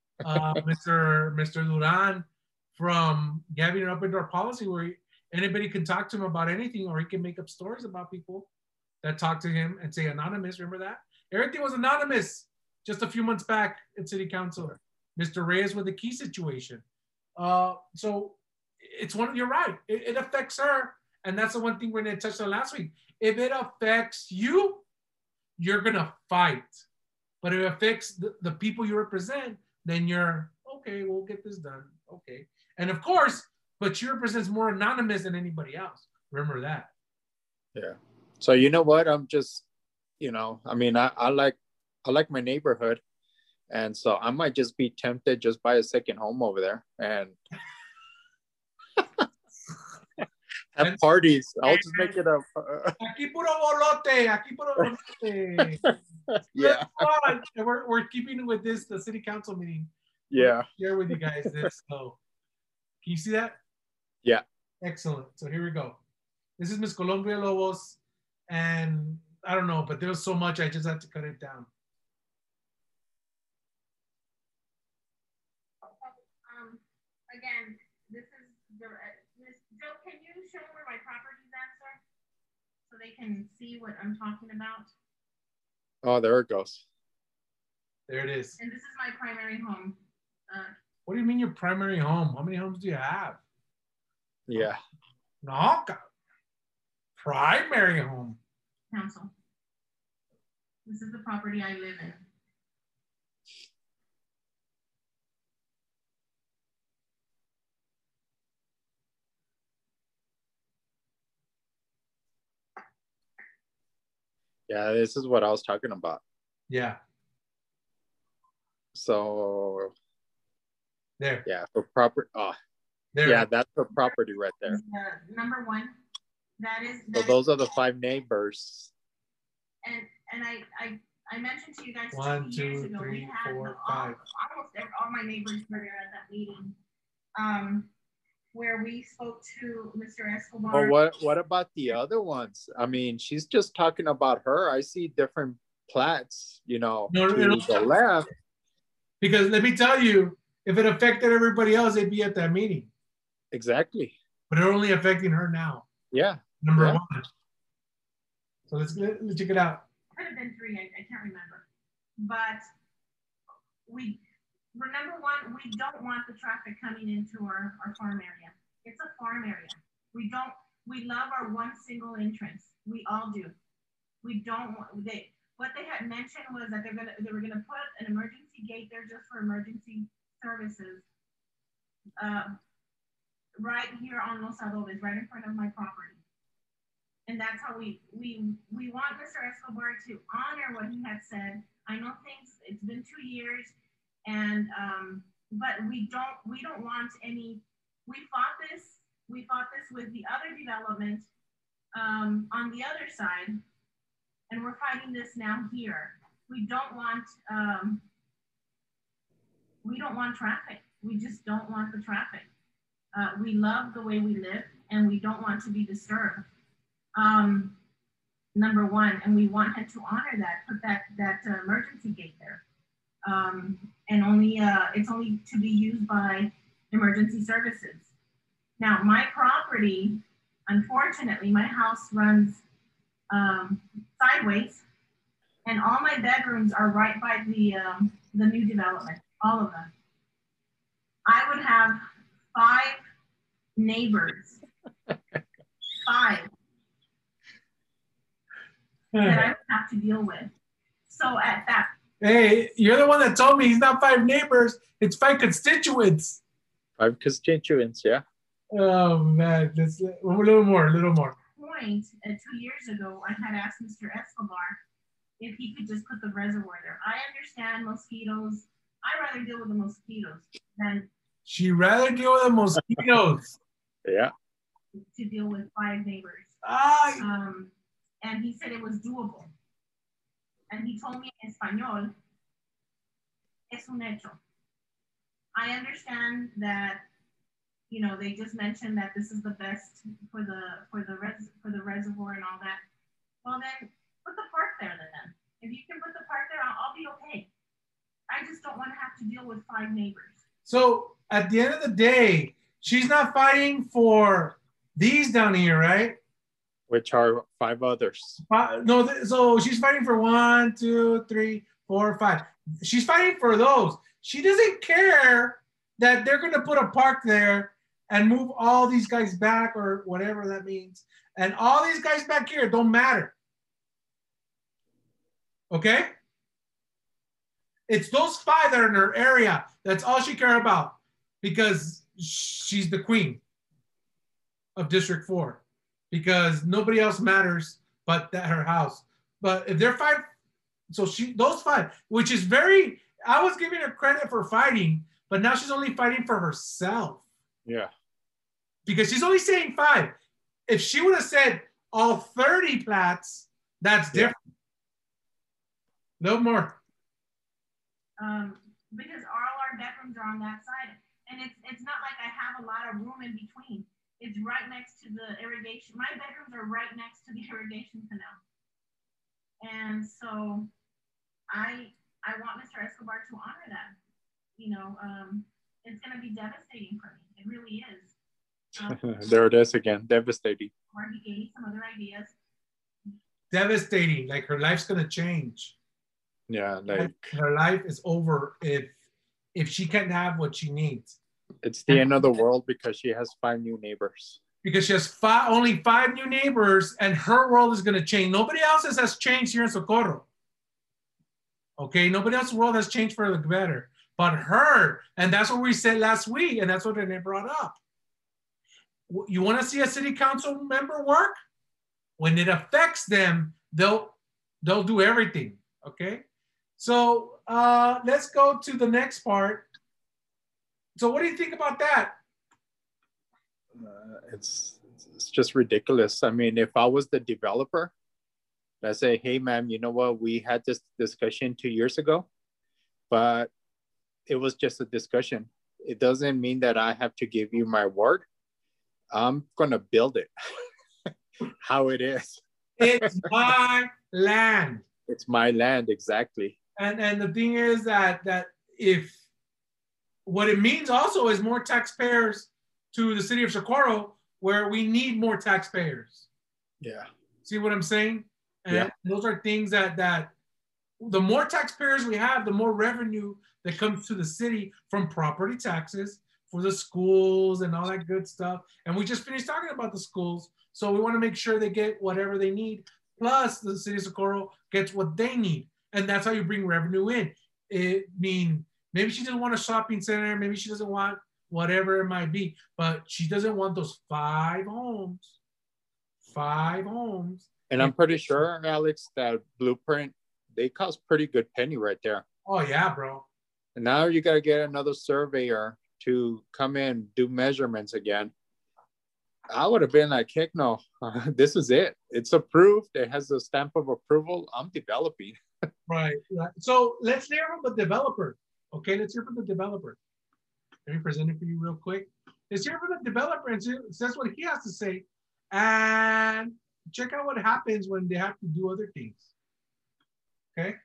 Mr. Duran from having an open door policy where anybody can talk to him about anything, or he can make up stories about people that talk to him and say anonymous. Remember that? Everything was anonymous just a few months back at City Council. Mr. Reyes with the key situation. So it's you're right. It affects her. And that's the one thing we're going to touch on last week. If it affects you, you're going to fight. But if it affects the people you represent, then you're, okay, we'll get this done. Okay. And of course, but you represent more anonymous than anybody else. Remember that. Yeah. So you know what? I'm just, you know, I mean, I like my neighborhood. And so I might just be tempted, just buy a second home over there and have parties. I'll just make it a. Aquí puro bolote. Aquí puro bolote. Yeah. We're keeping with this, the city council meeting. Yeah. Share with you guys this. So, can you see that? Yeah. Excellent. So here we go. This is Miss Colombia Lobos, and I don't know, but there was so much I just had to cut it down. Again, this is Miss Joe. Can you show where my property's at, sir, so they can see what I'm talking about? Oh, there it goes. There it is. And this is my primary home. What do you mean your primary home? How many homes do you have? Yeah. No, primary home. Council. This is the property I live in. Yeah, this is what I was talking about. Yeah. So There. yeah, for proper. Oh, There. yeah, that's for property right there. Number one. So those are the 5 neighbors. And I mentioned to you guys 1, 2 years 2, ago, 3, we had 4, 5. all my neighbors were there at that meeting, where we spoke to Mr. Escobar. Well, what about the other ones? I mean, she's just talking about her. I see different plats, to the left. Because let me tell you, if it affected everybody else, they'd be at that meeting. Exactly. But they're only affecting her now. Yeah. Number 1. So let's check it out. Could have been 3, I can't remember. But number 1, we don't want the traffic coming into our farm area. It's a farm area. We love our one single entrance. We all do. We don't want, what they had mentioned was that they were gonna put an emergency gate there just for emergency services. Right here on Los Adobes, right in front of my property. And that's how we want Mr. Escobar to honor what he had said. I know it's been 2 years, and but we don't want any. We fought this with the other development on the other side, and we're fighting this now here. We don't want traffic. We just don't want the traffic. We love the way we live, and we don't want to be disturbed. Number 1, and we want him to honor that, put that emergency gate there. And it's only to be used by emergency services. Now, my property, unfortunately, my house runs sideways, and all my bedrooms are right by the new development, all of them. I would have 5 neighbors, 5. That I would have to deal with. So at that. Hey, you're the one that told me he's not 5 neighbors, it's 5 constituents. 5 constituents, yeah. Oh man, a little more. Point, 2 years ago, I had asked Mr. Escobar if he could just put the reservoir there. I understand mosquitoes. I'd rather deal with the mosquitoes than. She'd rather deal with the mosquitoes. Yeah. To deal with 5 neighbors. And he said it was doable. And he told me in Espanol, es un hecho. I understand that, they just mentioned that this is the best for the reservoir and all that. Well, then put the park there then. If you can put the park there, I'll be okay. I just don't want to have to deal with 5 neighbors. So at the end of the day, she's not fighting for these down here, right? Which are 5 others. No, so she's fighting for 1, 2, 3, 4, 5. She's fighting for those. She doesn't care that they're going to put a park there and move all these guys back or whatever that means. And all these guys back here don't matter. Okay? It's those 5 that are in her area. That's all she cares about because she's the queen of District 4. Because nobody else matters but her house. But if they're 5, so those 5, which is I was giving her credit for fighting, but now she's only fighting for herself. Yeah. Because she's only saying 5. If she would have said all 30 plats, that's different. A little more. Because all our bedrooms are on that side. And it's not like I have a lot of room in between. It's right next to the irrigation. My bedrooms are right next to the irrigation canal. And so I want Mr. Escobar to honor that. It's going to be devastating for me. It really is. There it is again, devastating. Or he gave me some other ideas. Devastating, like her life's going to change. Yeah, like her life is over if she can't have what she needs. It's the end of the world because she has 5 new neighbors. Because she has only 5 new neighbors, and her world is going to change. Nobody else's has changed here in Socorro. Okay, nobody else's world has changed for the better. But her, and that's what we said last week, and that's what they brought up. You want to see a city council member work? When it affects them, they'll They'll do everything. Okay. So let's go to the next part. So what do you think about that? It's just ridiculous. I mean, if I was the developer, I'd say, hey, ma'am, you know what? We had this discussion 2 years ago, but it was just a discussion. It doesn't mean that I have to give you my word. I'm going to build it how it is. It's my land. It's my land, exactly. And the thing is that if what it means also is more taxpayers to the city of Socorro, where we need more taxpayers. Yeah. See what I'm saying? And yeah. Those are things that the more taxpayers we have, the more revenue that comes to the city from property taxes for the schools and all that good stuff. And we just finished talking about the schools. So we want to make sure they get whatever they need. Plus the city of Socorro gets what they need. And that's how you bring revenue in. Maybe she doesn't want a shopping center. Maybe she doesn't want whatever it might be, but she doesn't want those 5 homes. 5 homes. And I'm pretty sure, Alex, that Blueprint, they cost pretty good penny right there. Oh yeah, bro. And now you got to get another surveyor to come in, do measurements again. I would have been like, heck no, this is it. It's approved. It has a stamp of approval. I'm developing. Right. So let's hear from the developer. Okay, let's hear from the developer. Let me present it for you real quick. Let's hear from the developer and see that's what he has to say. And check out what happens when they have to do other things. Okay.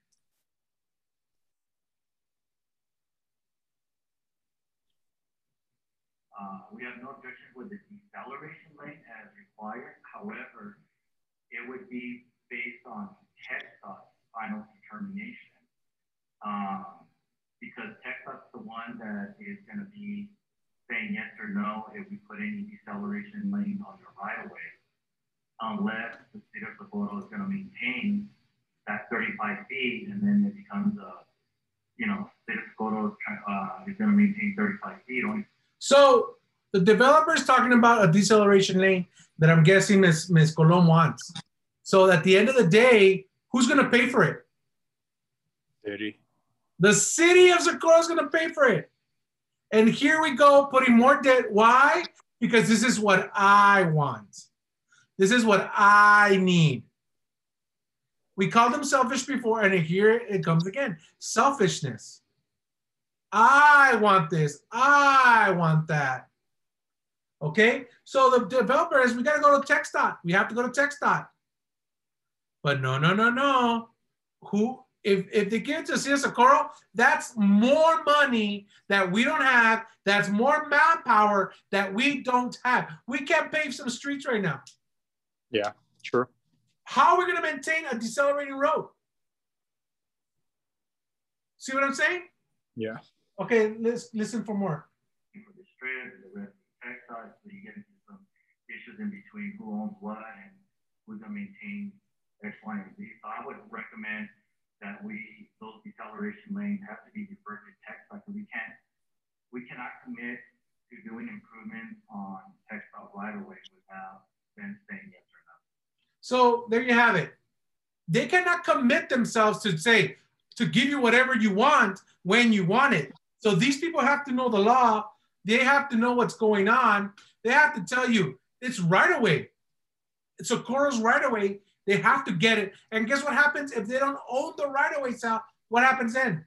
We have no objection with the deceleration lane as required. However, it would be based on TxDOT's final determination. Because TxDOT's the one that is going to be saying yes or no if we put any deceleration lane on the right of way, unless the city of Socorro is going to maintain that 35 feet, and then it becomes a, city of Socorro is going to maintain 35 feet. So the developer is talking about a deceleration lane that I'm guessing Ms. Colon wants. So at the end of the day, who's going to pay for it? City. The city of Socorro is going to pay for it. And here we go, putting more debt. Why? Because this is what I want. This is what I need. We called them selfish before, and here it comes again. Selfishness. I want this. I want that. Okay? So the developer is, we got to go to TxDOT. We have to go to TxDOT. But no. If they give it to City of Socorro, that's more money that we don't have. That's more manpower that we don't have. We can't pave some streets right now. Yeah, sure. How are we going to maintain a decelerating road? See what I'm saying? Yeah. Okay, let's listen for more. For the strip, the rest of TxDOT, so you get into some issues in between who owns what and who's going to maintain X, Y, and Z. So I would recommend that those deceleration lanes have to be deferred to TxDOT. We cannot commit to doing improvements on TxDOT right away without them saying yes or no. So there you have it. They cannot commit themselves to give you whatever you want when you want it. So these people have to know the law. They have to know what's going on. They have to tell you it's right away. It's Socorro's right away. They have to get it. And guess what happens if they don't own the right of way, Sal? What happens then?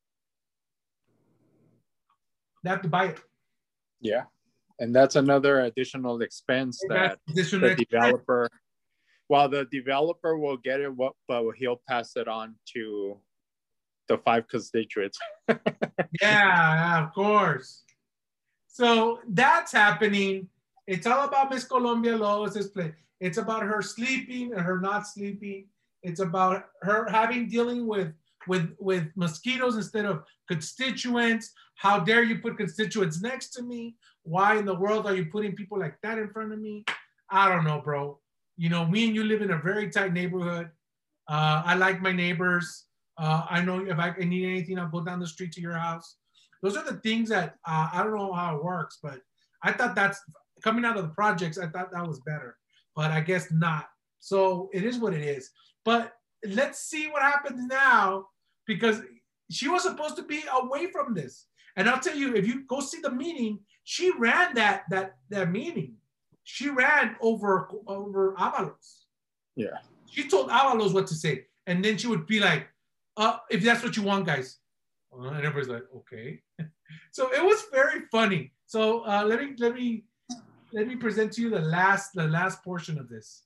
They have to buy it. Yeah. And that's another additional expense that the developer, well, the developer will get it, but he'll pass it on to the 5 constituents. Yeah, of course. So that's happening. It's all about Miss Colombia Lois's play. It's about her sleeping and her not sleeping. It's about her dealing with mosquitoes instead of constituents. How dare you put constituents next to me? Why in the world are you putting people like that in front of me? I don't know, bro. Me and you live in a very tight neighborhood. I like my neighbors. I know if I need anything, I'll go down the street to your house. Those are the things that I don't know how it works, but I thought that's coming out of the projects. I thought that was better. But I guess not. So it is what it is. But let's see what happens now, because she was supposed to be away from this. And I'll tell you, if you go see the meeting, she ran that meeting. She ran over Avalos. Yeah. She told Avalos what to say, and then she would be like, "If that's what you want, guys," and everybody's like, "Okay." So it was very funny. So let me present to you the last portion of this.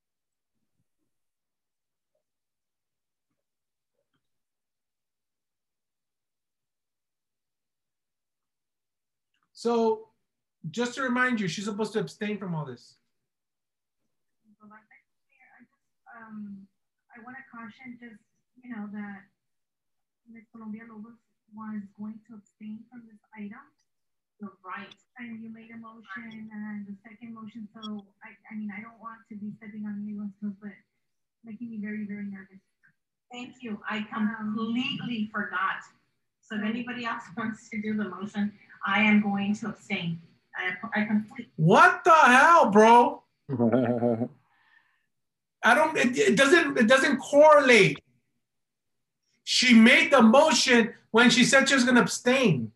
So just to remind you, she's supposed to abstain from all this. I want to caution just, that Ms. Colombia Lobos was going to abstain from this item. You're right. And you made a motion and the second motion. So I mean, I don't want to be stepping on anyone's toes, but making me very, very nervous. Thank you. I completely forgot. So if anybody else wants to do the motion, I am going to abstain. I completely. What the hell, bro? It doesn't correlate. She made the motion when she said she was going to abstain.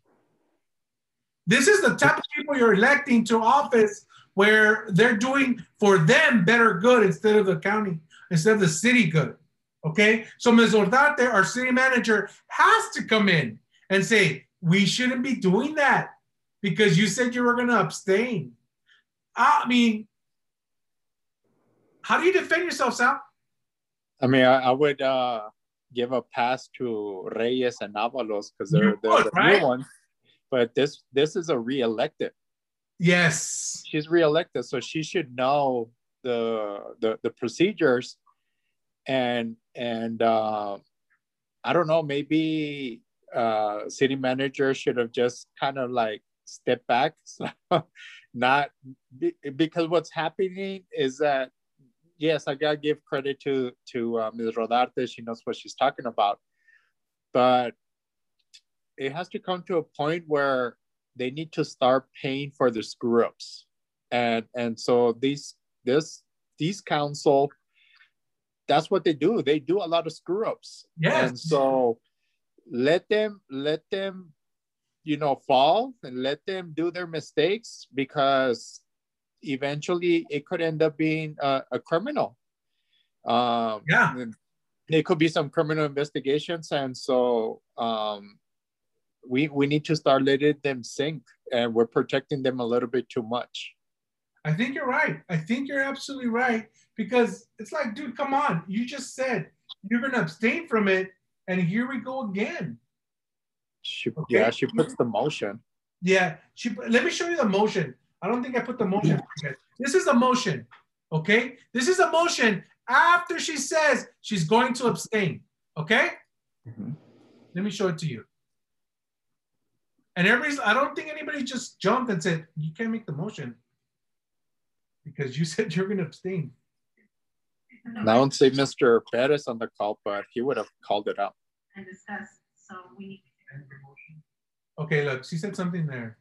This is the type of people you're electing to office where they're doing for them better good instead of the county, instead of the city good. Okay? So Ms. Ordarte, our city manager, has to come in and say, we shouldn't be doing that because you said you were going to abstain. I mean, how do you defend yourself, Sal? I mean, I would give a pass to Reyes and Avalos because they're the new ones. But this is a re-elected. Yes. She's re-elected, so she should know the procedures. And I don't know, maybe city manager should have just kind of like stepped back. So because what's happening is that, yes, I gotta give credit to Ms. Rodarte. She knows what she's talking about, but it has to come to a point where they need to start paying for the screw ups, and so these council, that's what they do. They do a lot of screw ups. Yes. And so let them fall and let them do their mistakes, because eventually it could end up being a criminal. Yeah. There could be some criminal investigations, and so we need to start letting them sink, and we're protecting them a little bit too much. I think you're right. I think you're absolutely right, because it's like, dude, come on. You just said you're going to abstain from it, and here we go again. Yeah, she puts the motion. Yeah, let me show you the motion. I don't think I put the motion. This is a motion, okay? This is a motion after she says she's going to abstain, okay? Mm-hmm. Let me show it to you. And I don't think anybody just jumped and said, you can't make the motion because you said you're going to abstain. I don't say Mr. Perez on the call, but he would have called it out. And discussed, so we need to end the motion. Okay, look, she said something there.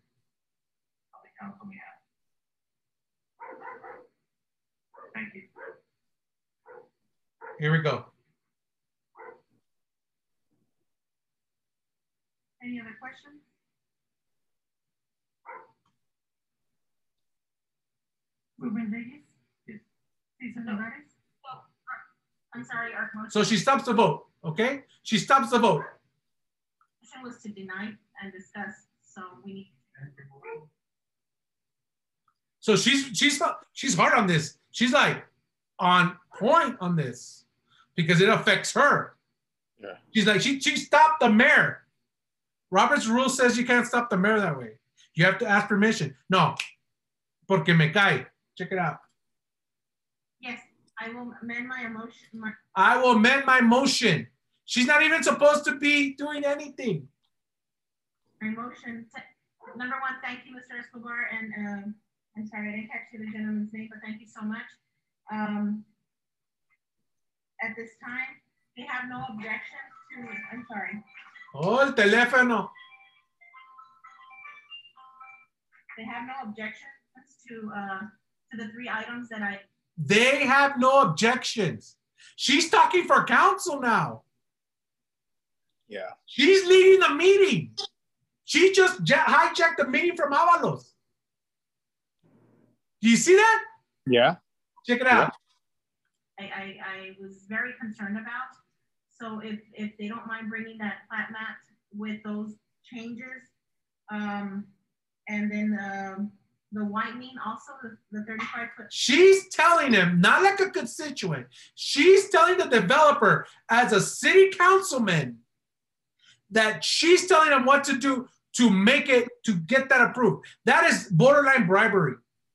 Thank you. Here we go. Any other questions? Ruben Reyes? Yes. Cesar Nevares? Well, I'm sorry, our motion. So she stops the vote, okay? She stops the vote. Motion was to deny and discuss, so we need to end the motion. So she's hard on this. She's like on point on this because it affects her. Yeah. She's like, she stopped the mayor. Robert's rule says you can't stop the mayor that way. You have to ask permission. No, porque me cae. Check it out. Yes, I will amend my motion. I will amend my motion. She's not even supposed to be doing anything. My motion, number one, thank you, Mr. Escobar, and I'm sorry, I didn't catch the gentleman's name, but thank you so much. At this time, they have no objection to, I'm sorry. Oh, el teléfono. They have no objections to the three items that They have no objections. She's talking for council now. Yeah. She's leading the meeting. She just hijacked the meeting from Avalos. Do you see that? Yeah. Check it out. I was very concerned about. So if they don't mind bringing that plat mat with those changes, and then the whitening also, the 35-foot. She's telling him, not like a constituent, she's telling the developer as a city councilman that she's telling him what to do to make it, to get that approved. That is borderline bribery.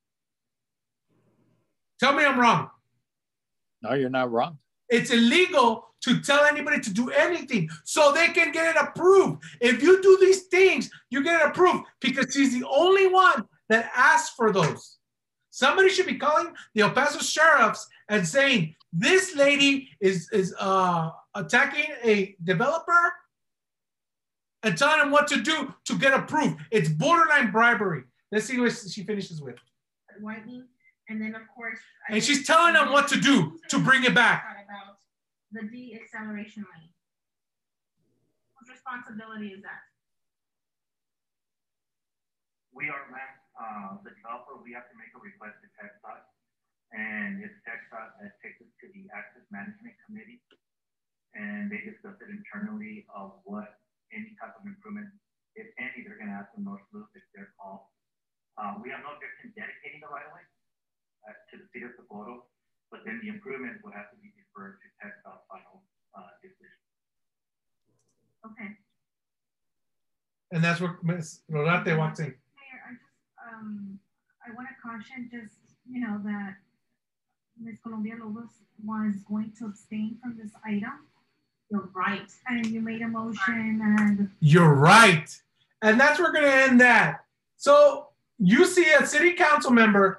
Tell me I'm wrong. No, you're not wrong. It's illegal to tell anybody to do anything so they can get it approved. If you do these things, you get it approved because she's the only one that asked for those. Somebody should be calling the El Paso sheriffs and saying, this lady is attacking a developer and telling him what to do to get approved. It's borderline bribery. Let's see what she finishes with. Whitening, and then of course. And she's telling them what to do to bring it back. About the de-acceleration lane. Whose responsibility is that? We are, the developer, we have to make a request to TxDOT, and it's TxDOT that takes it to the Access Management Committee, and they discuss it internally of what any type of improvement, if any, they're going to ask the North Loop if they're called. We have no objection dedicating the right of way to the city of Socorro, but then the improvements would have to be deferred to TxDOT's final decision. Okay. And that's where Ms. Rodarte walks in. Mayor, I want to caution just, you know, that Ms. Colombia Lobos was going to abstain from this item. You're right. And you made a motion and... You're right. And that's where we're going to end that. So you see a city council member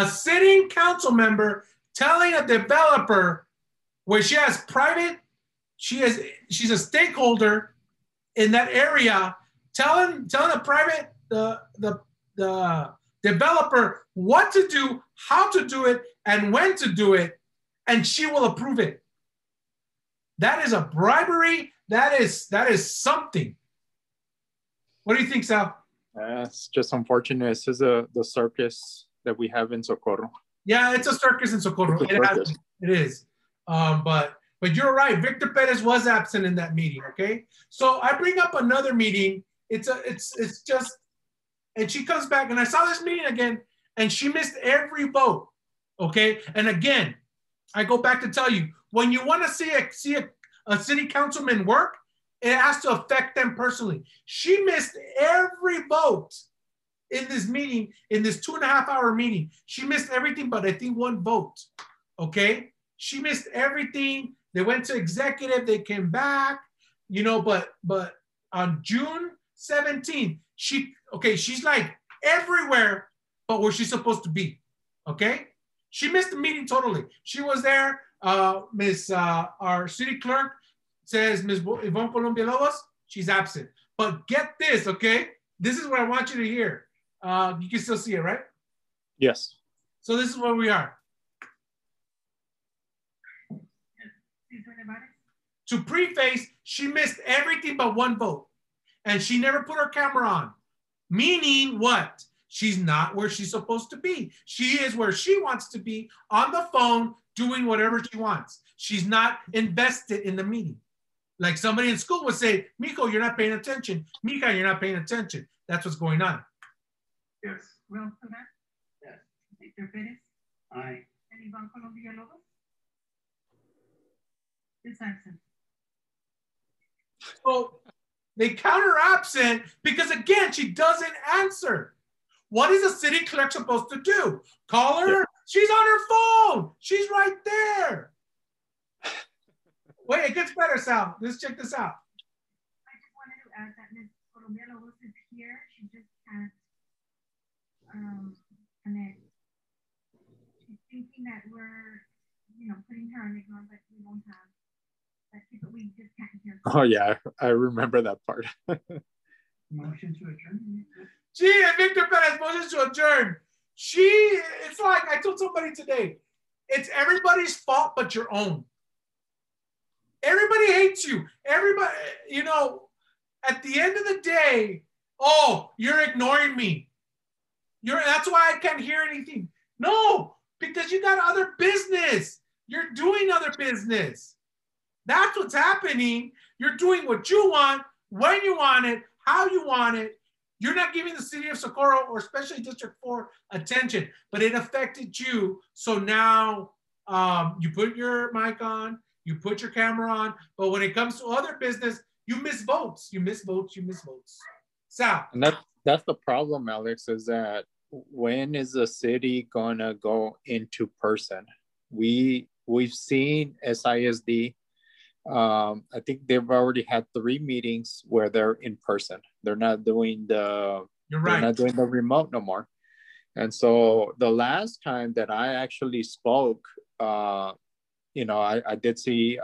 telling a developer where she has private, she's a stakeholder in that area, telling a private, the developer what to do, how to do it, and when to do it, and she will approve it. That is a bribery. That is something. What do you think, Sal? It's just unfortunate. This is the circus that we have in Socorro. Yeah, it's a circus in Socorro. It is. But you're right. Victor Perez was absent in that meeting. Okay. So I bring up another meeting. It's just, and she comes back, and I saw this meeting again, and she missed every vote. Okay. And again, I go back to tell you, when you want to see a city councilman work, it has to affect them personally. She missed every vote in this meeting, in this 2.5-hour meeting. She missed everything but I think one vote, okay? She missed everything. They went to executive, they came back, you know, but on June 17th, she's like everywhere but where she's supposed to be, okay? She missed the meeting totally. She was there, our city clerk says Ms. Yvonne Colombia Lobos, she's absent. But get this, okay? This is what I want you to hear. You can still see it, right? Yes. So this is where we are. To preface, she missed everything but one vote. And she never put her camera on. Meaning what? She's not where she's supposed to be. She is where she wants to be, on the phone, doing whatever she wants. She's not invested in the meeting. Like somebody in school would say, Miko, you're not paying attention. Mika, you're not paying attention. That's what's going on. Yes. Will Tovar? Yes. Victor Perez? Aye. And Yvonne Colombia Lobos? Is absent. So they count her absent because, again, she doesn't answer. What is a city clerk supposed to do? Call her? Yeah. She's on her phone. She's right there. Wait, it gets better, Sal. Let's check this out. I just wanted to add that Ms. Colombia Lobos is here. She just can't connect. She's thinking that we're, you know, putting her on ignore, but we don't have that. But we just can't hear. Oh yeah, I remember that part. Motion to adjourn. Gee, and Victor Perez, motion to adjourn. It's like I told somebody today, it's everybody's fault but your own. Everybody hates you. Everybody, you know, at the end of the day, oh, you're ignoring me. That's why I can't hear anything. No, because you got other business. You're doing other business. That's what's happening. You're doing what you want, when you want it, how you want it. You're not giving the city of Socorro, or especially District 4, attention, but it affected you. So now you put your mic on, you put your camera on, but when it comes to other business, you miss votes. You miss votes. You miss votes. Sal. And that's the problem, Alex, is that when is the city gonna go into person? We've seen SISD. I think they've already had 3 meetings where they're in person. They're not doing the They're not doing the remote no more. And so the last time that I actually spoke, you know, I did see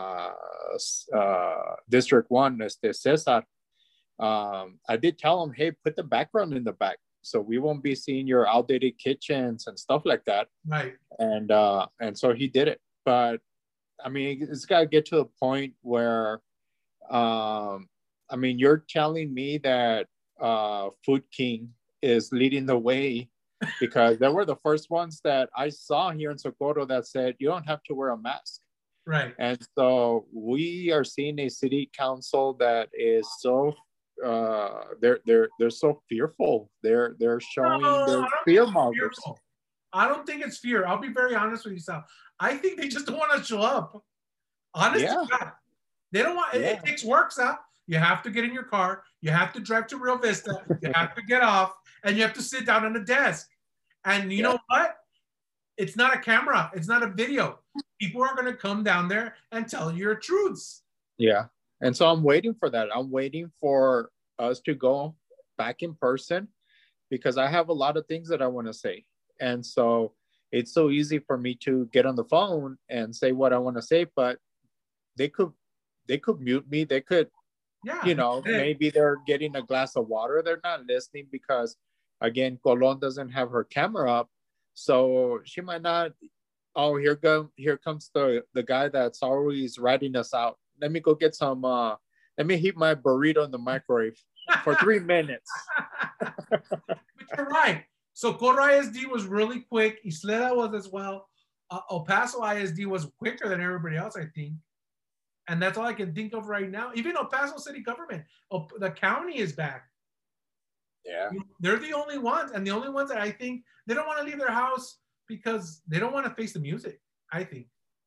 District 1, Cesar. I did tell him, hey, put the background in the back, so we won't be seeing your outdated kitchens and stuff like that. Right. And so he did it. But I mean, it's got to get to a point where, I mean, you're telling me that Food King is leading the way, because they were the first ones that I saw here in Socorro that said you don't have to wear a mask. Right. And so we are seeing a city council that is so they're so fearful. They're showing their fear mongers. I don't think it's fear. I'll be very honest with you, Sal. I think they just don't want to show up. Honestly, yeah. They don't want. It takes work, Sal. You have to get in your car. You have to drive to Rio Vista. You have to get off, and you have to sit down on a desk. And you know what? It's not a camera. It's not a video. People are going to come down there and tell you your truths. Yeah. And so I'm waiting for that. I'm waiting for us to go back in person, because I have a lot of things that I want to say. And so it's so easy for me to get on the phone and say what I want to say, but they could mute me. They could, you know, maybe they're getting a glass of water. They're not listening because, again, Colon doesn't have her camera up. So she might not, oh, here comes the guy that's always writing us out. Let me go get some, let me heat my burrito in the microwave for 3 minutes. But you're right. Socorro ISD was really quick. Isleta was as well. El Paso ISD was quicker than everybody else, I think. And that's all I can think of right now. Even El Paso city government, the county is back. Yeah. They're the only ones. And the only ones that I think they don't want to leave their house because they don't want to face the music, I think.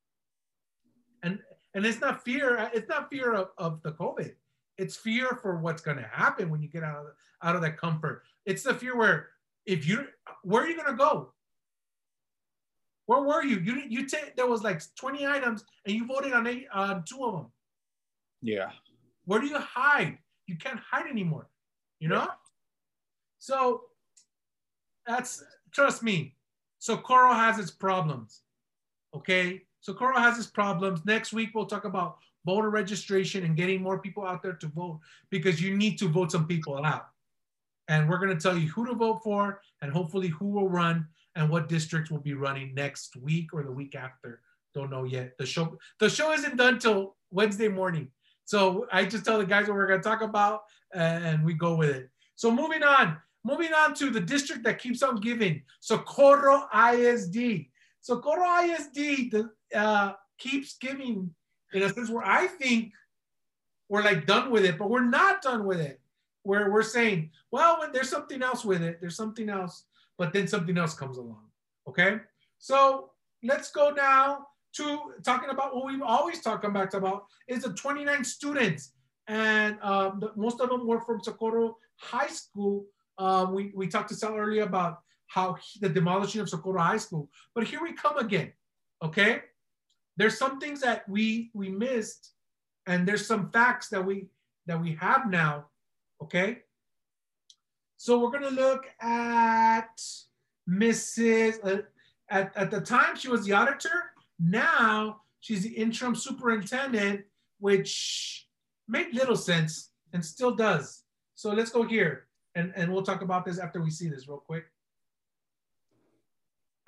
And it's not fear. It's not fear of the COVID. It's fear for what's going to happen when you get out of that comfort. It's the fear where where are you going to go? Where were you? There was like 20 items and you voted on 2 of them. Yeah. Where do you hide? You can't hide anymore, you know? So trust me, Socorro has its problems, okay? Socorro has its problems. Next week, we'll talk about voter registration and getting more people out there to vote, because you need to vote some people out. And we're going to tell you who to vote for and hopefully who will run and what districts will be running next week or the week after. Don't know yet. The show isn't done till Wednesday morning. So I just tell the guys what we're going to talk about and we go with it. So moving on to the district that keeps on giving, Socorro ISD. Socorro ISD keeps giving in a sense where I think we're like done with it, but we're not done with it. Where we're saying, well, there's something else with it. There's something else, but then something else comes along, okay? So let's go now to talking about what we've always talked about is the 29 students. And most of them were from Socorro High School. We talked to Sal earlier about how the demolishing of Socorro High School, but here we come again, okay? There's some things that we missed, and there's some facts that we have now. Okay, so we're gonna look at Mrs. At the time she was the auditor. Now she's the interim superintendent, which made little sense and still does. So let's go here, and we'll talk about this after we see this real quick.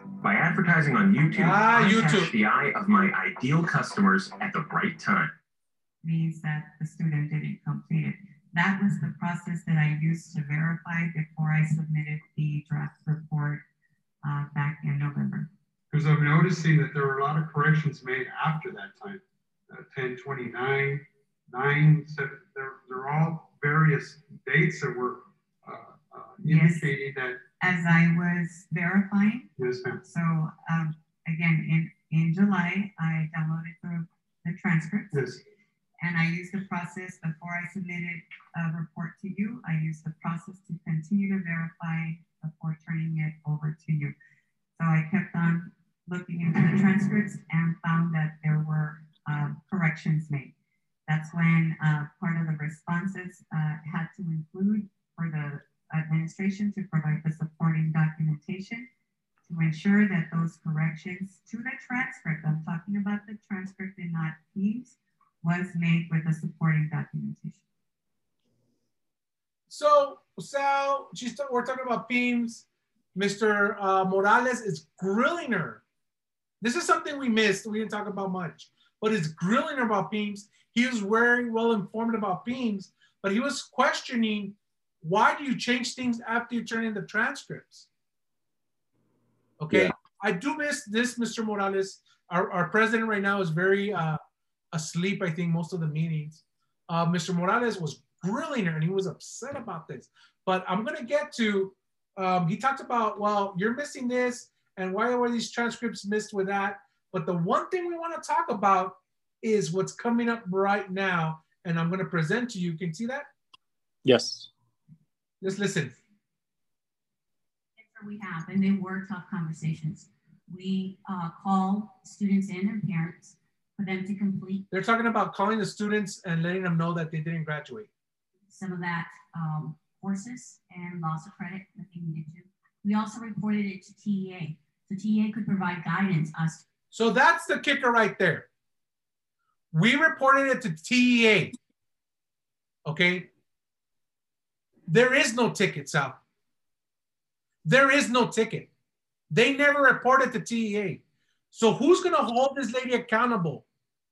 By advertising on YouTube, I YouTube. catch the eye of my ideal customers at the right time. Means that the student didn't complete it. That was the process that I used to verify before I submitted the draft report back in November. Because I'm noticing that there were a lot of corrections made after that time. 10/29, 9, 7, they're all various dates that were indicating that. As I was verifying. Yes, ma'am. So again, in July, I downloaded the transcripts. Yes. And I used the process before I submitted a report to you. I used the process to continue to verify before turning it over to you. So I kept on looking into the transcripts and found that there were corrections made. That's when part of the responses had to include for the administration to provide the supporting documentation to ensure that those corrections to the transcript, I'm talking about the transcript and not PEIMS, was made with the supporting documentation. So, Sal, we're talking about PEIMS. Mr. Morales is grilling her. This is something we missed. We didn't talk about much, but it's grilling her about PEIMS. He was very well informed about PEIMS, but he was questioning, why do you change things after you turn in the transcripts? Okay, yeah. I do miss this, Mr. Morales. Our president right now is very asleep, I think, most of the meetings. Mr. Morales was grilling her and he was upset about this. But I'm gonna get to, he talked about, well, you're missing this and why were these transcripts missed with that? But the one thing we wanna talk about is what's coming up right now. And I'm gonna present to you, can you see that? Yes. Just listen. We have, and they were tough conversations. We call students in and parents for them to complete. They're talking about calling the students and letting them know that they didn't graduate. Some of that courses and loss of credit that they needed to. We also reported it to TEA. So TEA could provide guidance us. So that's the kicker right there. We reported it to TEA. Okay. There is no ticket, Sal. There is no ticket. They never reported to TEA. So who's going to hold this lady accountable?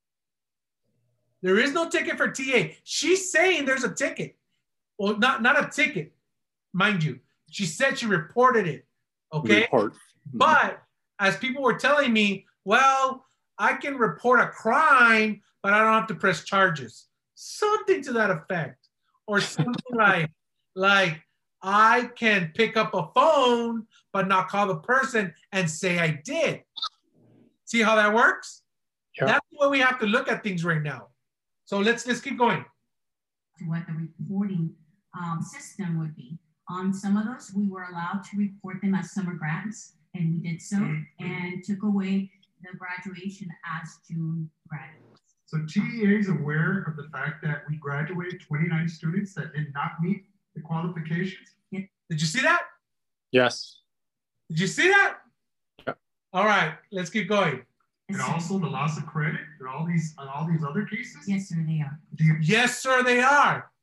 There is no ticket for TEA. She's saying there's a ticket. Well, not a ticket, mind you. She said she reported it, okay? Report. But as people were telling me, well, I can report a crime, but I don't have to press charges. Something to that effect. Or something like I can pick up a phone, but not call the person and say I did. See how that works? Yeah. That's the way we have to look at things right now. So let's keep going. What the reporting system would be. On some of those, we were allowed to report them as summer grads, and we did so, and took away the graduation as June graduates. So TEA is aware of the fact that we graduated 29 students that did not meet the qualifications? Yeah. Did you see that? Yes. Did you see that? Yeah. All right, let's keep going. And also the loss of credit and all these other cases? Yes, sir, they are. Yes, sir, they are.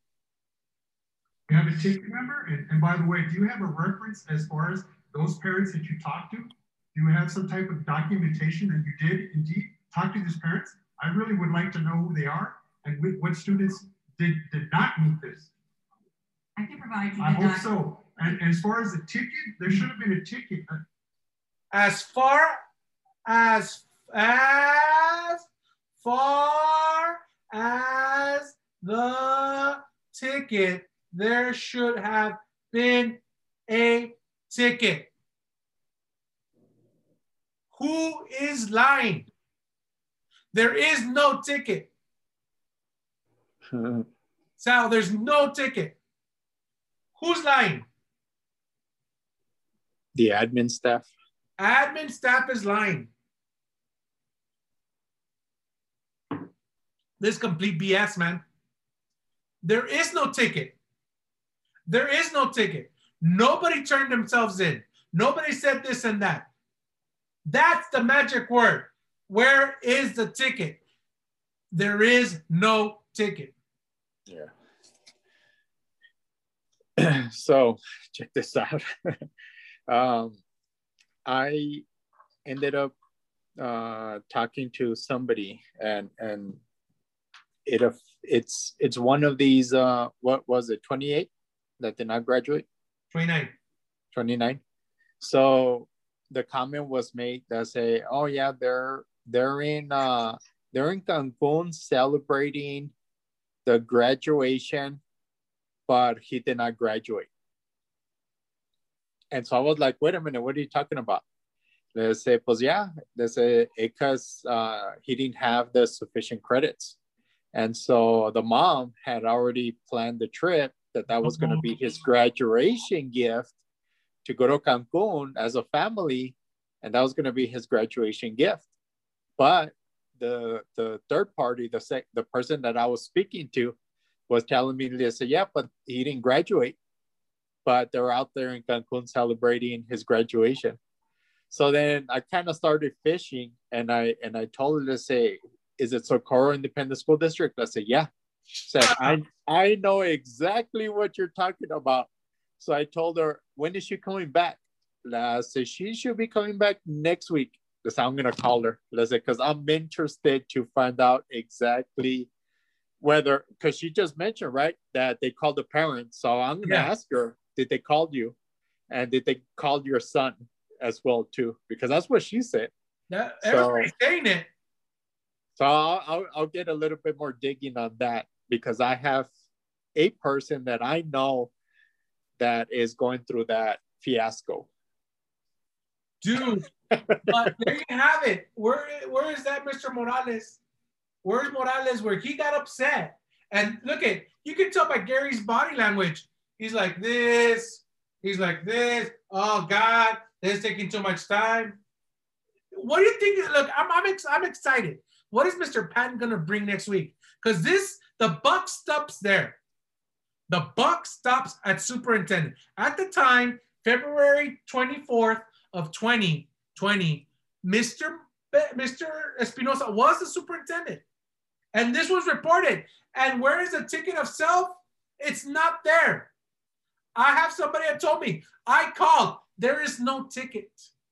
You have a ticket number? And by the way, do you have a reference as far as those parents that you talked to? Do you have some type of documentation that you did indeed talk to these parents? I really would like to know who they are and what students did not meet this. I can provide you. I hope so. And as far as the ticket, there should have been a ticket. As far as the ticket, there should have been a ticket. Who is lying? There is no ticket. Sal, there's no ticket. Who's lying? The admin staff. Admin staff is lying. This is complete BS, man. There is no ticket. There is no ticket. Nobody turned themselves in. Nobody said this and that. That's the magic word. Where is the ticket? There is no ticket. Yeah. So check this out. I ended up talking to somebody, and it's one of these what was it, 28 that did not graduate? 29. So the comment was made that say, oh yeah, they're in Cancun celebrating the graduation, but he did not graduate. And so I was like, wait a minute, what are you talking about? They say, pues yeah, they say because he didn't have the sufficient credits. And so the mom had already planned the trip that was going to be his graduation gift to go to Cancun as a family, and that was going to be his graduation gift. But the third party, the person that I was speaking to, was telling me, they said, yeah, but he didn't graduate, but they're out there in Cancun celebrating his graduation. So then I kind of started fishing, and I told her to say, is it Socorro Independent School District? I said, yeah. Said, I know exactly what you're talking about. So I told her, when is she coming back? I said, she should be coming back next week. So I'm going to call her. Because I'm interested to find out exactly whether, because she just mentioned, right, that they called the parents. So I'm going to ask her, did they call you? And did they call your son as well, too? Because that's what she said. Everybody's saying it. So I'll get a little bit more digging on that, because I have a person that I know that is going through that fiasco. Dude, but there you have it. Where is that Mr. Morales? Where's Morales where he got upset? And look at, you can tell by Gary's body language. He's like this. He's like this. Oh God, this is taking too much time. What do you think? Look, I'm excited. What is Mr. Patton gonna bring next week? Because the buck stops there. The buck stops at superintendent. At the time, February 24th of 2020, Mr. Espinosa was the superintendent. And this was reported. And where is the ticket of self? It's not there. I have somebody that told me, I called, there is no ticket.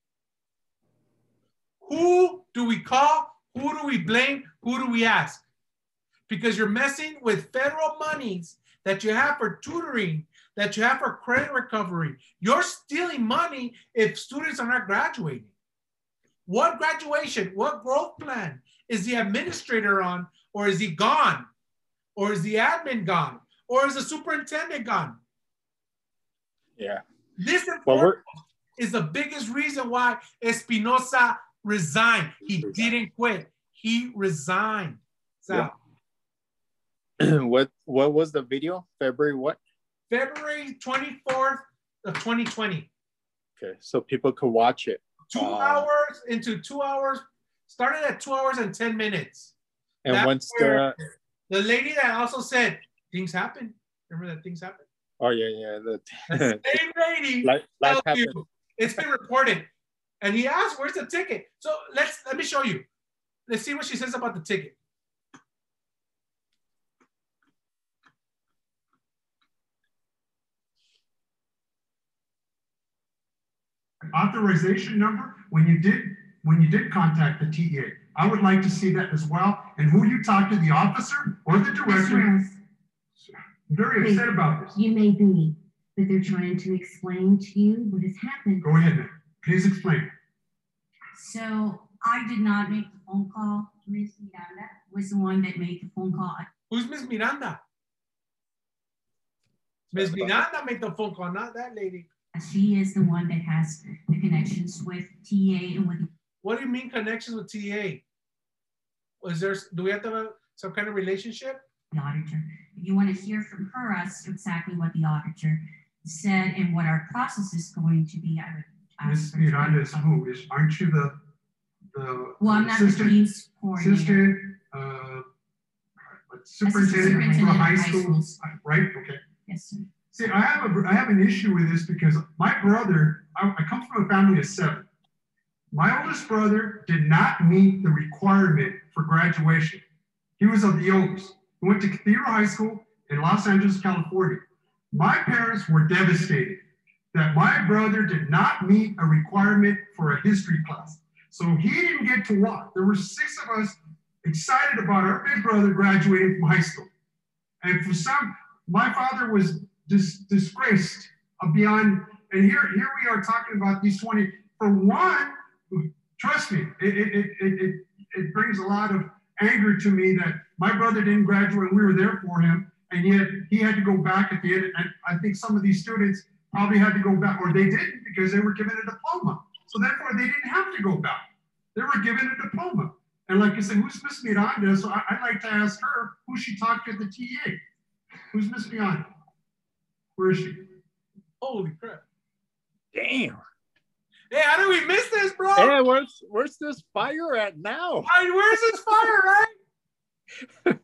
Who do we call? Who do we blame? Who do we ask? Because you're messing with federal monies that you have for tutoring, that you have for credit recovery. You're stealing money if students are not graduating. What graduation, what growth plan is the administrator on, or is he gone? Or is the admin gone? Or is the superintendent gone? Yeah. This is the biggest reason why Espinosa resigned. He didn't quit. He resigned. So, yeah. What was the video? February what? February 24th of 2020. Okay, so people could watch it. 2 hours into 2 hours, started at 2 hours and 10 minutes. And That's once the lady that also said, things happen. Remember that things happen? Oh, yeah. The same lady tells you, it's been reported. And he asked, where's the ticket? So let me show you. Let's see what she says about the ticket. Authorization number when you did contact the TA. I would like to see that as well. And who you talked to, the officer or the director? I'm very upset about this. You may be, but they're trying to explain to you what has happened. Go ahead, ma'am. Please explain. So I did not make the phone call. Ms. Miranda was the one that made the phone call. Who's Ms. Miranda? Ms. Miranda made the phone call, not that lady. She is the one that has the connections with TA and with. What do you mean connections with TA? Do we have to have some kind of relationship? The auditor. If you want to hear from her, us exactly what the auditor said and what our process is going to be. Ms. Miranda is who? Aren't you the well, I'm not the dean's coordinator. Superintendent for high school, right? Okay. Yes, sir. See, I have an issue with this because my brother, I come from a family of 7. My oldest brother did not meet the requirement for graduation. He was of the oldest. He went to Cathedral High School in Los Angeles, California. My parents were devastated that my brother did not meet a requirement for a history class. So he didn't get to walk. There were 6 of us excited about our big brother graduating from high school. And for some, my father was disgraced beyond, and here we are talking about these 20. For one, trust me, it brings a lot of anger to me that my brother didn't graduate. We were there for him, and yet he had to go back at the end. And I think some of these students probably had to go back, or they didn't because they were given a diploma. So therefore, they didn't have to go back. They were given a diploma. And like I said, who's Miss Miranda? So I'd like to ask her who she talked to at the TA. Who's Miss Miranda? Where is she? Holy crap. Damn. Hey, how did we miss this, bro? Hey, where's this fire at now? Where's this fire, right?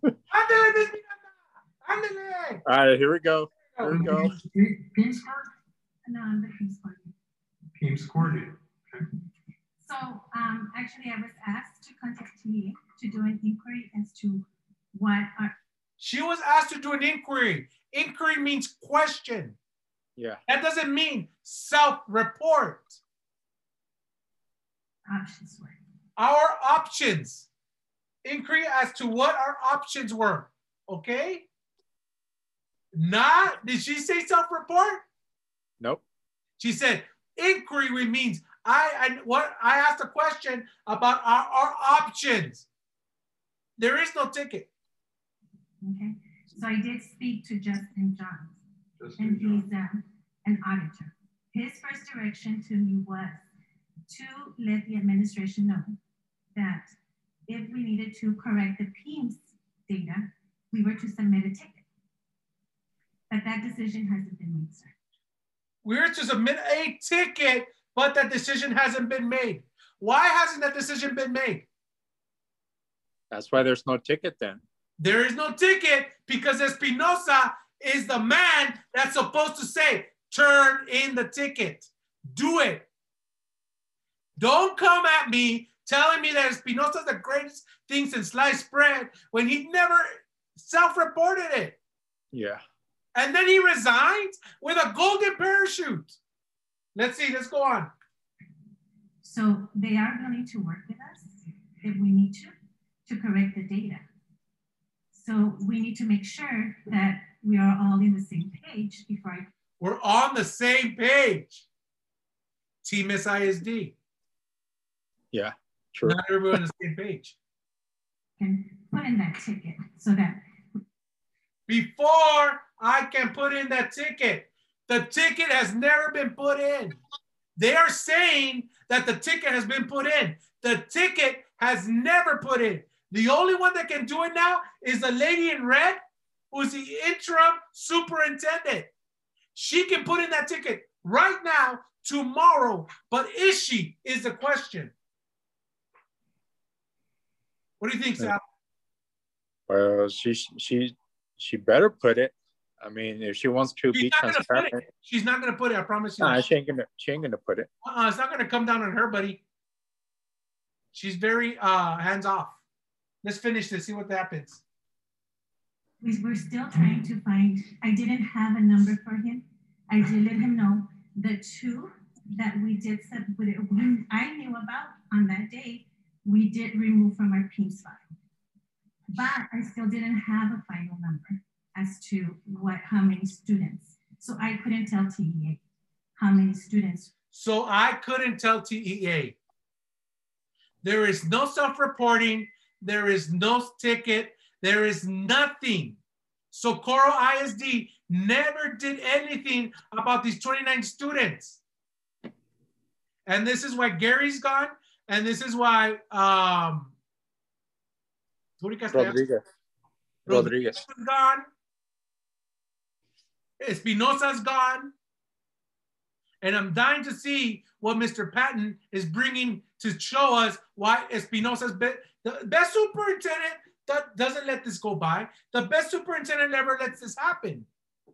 All right, here we go. Here we go. Peams card? No, I'm the Peams coordinator. Peams coordinator. Okay. So actually I was asked to contact TA to do an inquiry as to what are... She was asked to do an inquiry. Inquiry means question. Yeah. That doesn't mean self-report. Options were. Our options. Inquiry as to what our options were. Okay? Did she say self-report? Nope. She said inquiry means I asked a question about our options. There is no ticket. Okay. So I did speak to Justin Johns, and he's an auditor. His first direction to me was to let the administration know that if we needed to correct the PEAMS data, we were to submit a ticket. But that decision hasn't been made, sir. We're to submit a ticket, but that decision hasn't been made. Why hasn't that decision been made? That's why there's no ticket then. There is no ticket because Espinosa is the man that's supposed to say, turn in the ticket. Do it. Don't come at me telling me that Espinosa's the greatest thing since sliced bread when he never self-reported it. Yeah. And then he resigns with a golden parachute. Let's see, let's go on. So they are willing to work with us if we need to correct the data. So we need to make sure that we are all in the same page before I... We're on the same page. Team SISD. Yeah, true. Not everyone on the same page. Can put in that ticket so that... Before I can put in that ticket, the ticket has never been put in. They are saying that the ticket has been put in. The ticket has never put in. The only one that can do it now is the lady in red, who's the interim superintendent. She can put in that ticket right now, tomorrow, but is she, is the question. What do you think, Sal? Well, she better put it. I mean, if she wants to be transparent. She's not gonna put it, I promise you. Nah, she ain't gonna put it. It's not gonna come down on her, buddy. She's very hands off. Let's finish this, see what happens. We're still trying to find, I didn't have a number for him. I did let him know the 2 that we did, I knew about on that day, we did remove from our PEAMS file. But I still didn't have a final number as to how many students. So I couldn't tell TEA how many students. So I couldn't tell TEA. There is no self-reporting. There is no ticket. There is nothing. Socorro ISD never did anything about these 29 students. And this is why Gary's gone. And this is why Rodriguez is gone. Espinosa's gone. And I'm dying to see what Mr. Patton is bringing to show us why Espinosa's the best superintendent that doesn't let this go by. The best superintendent never lets this happen.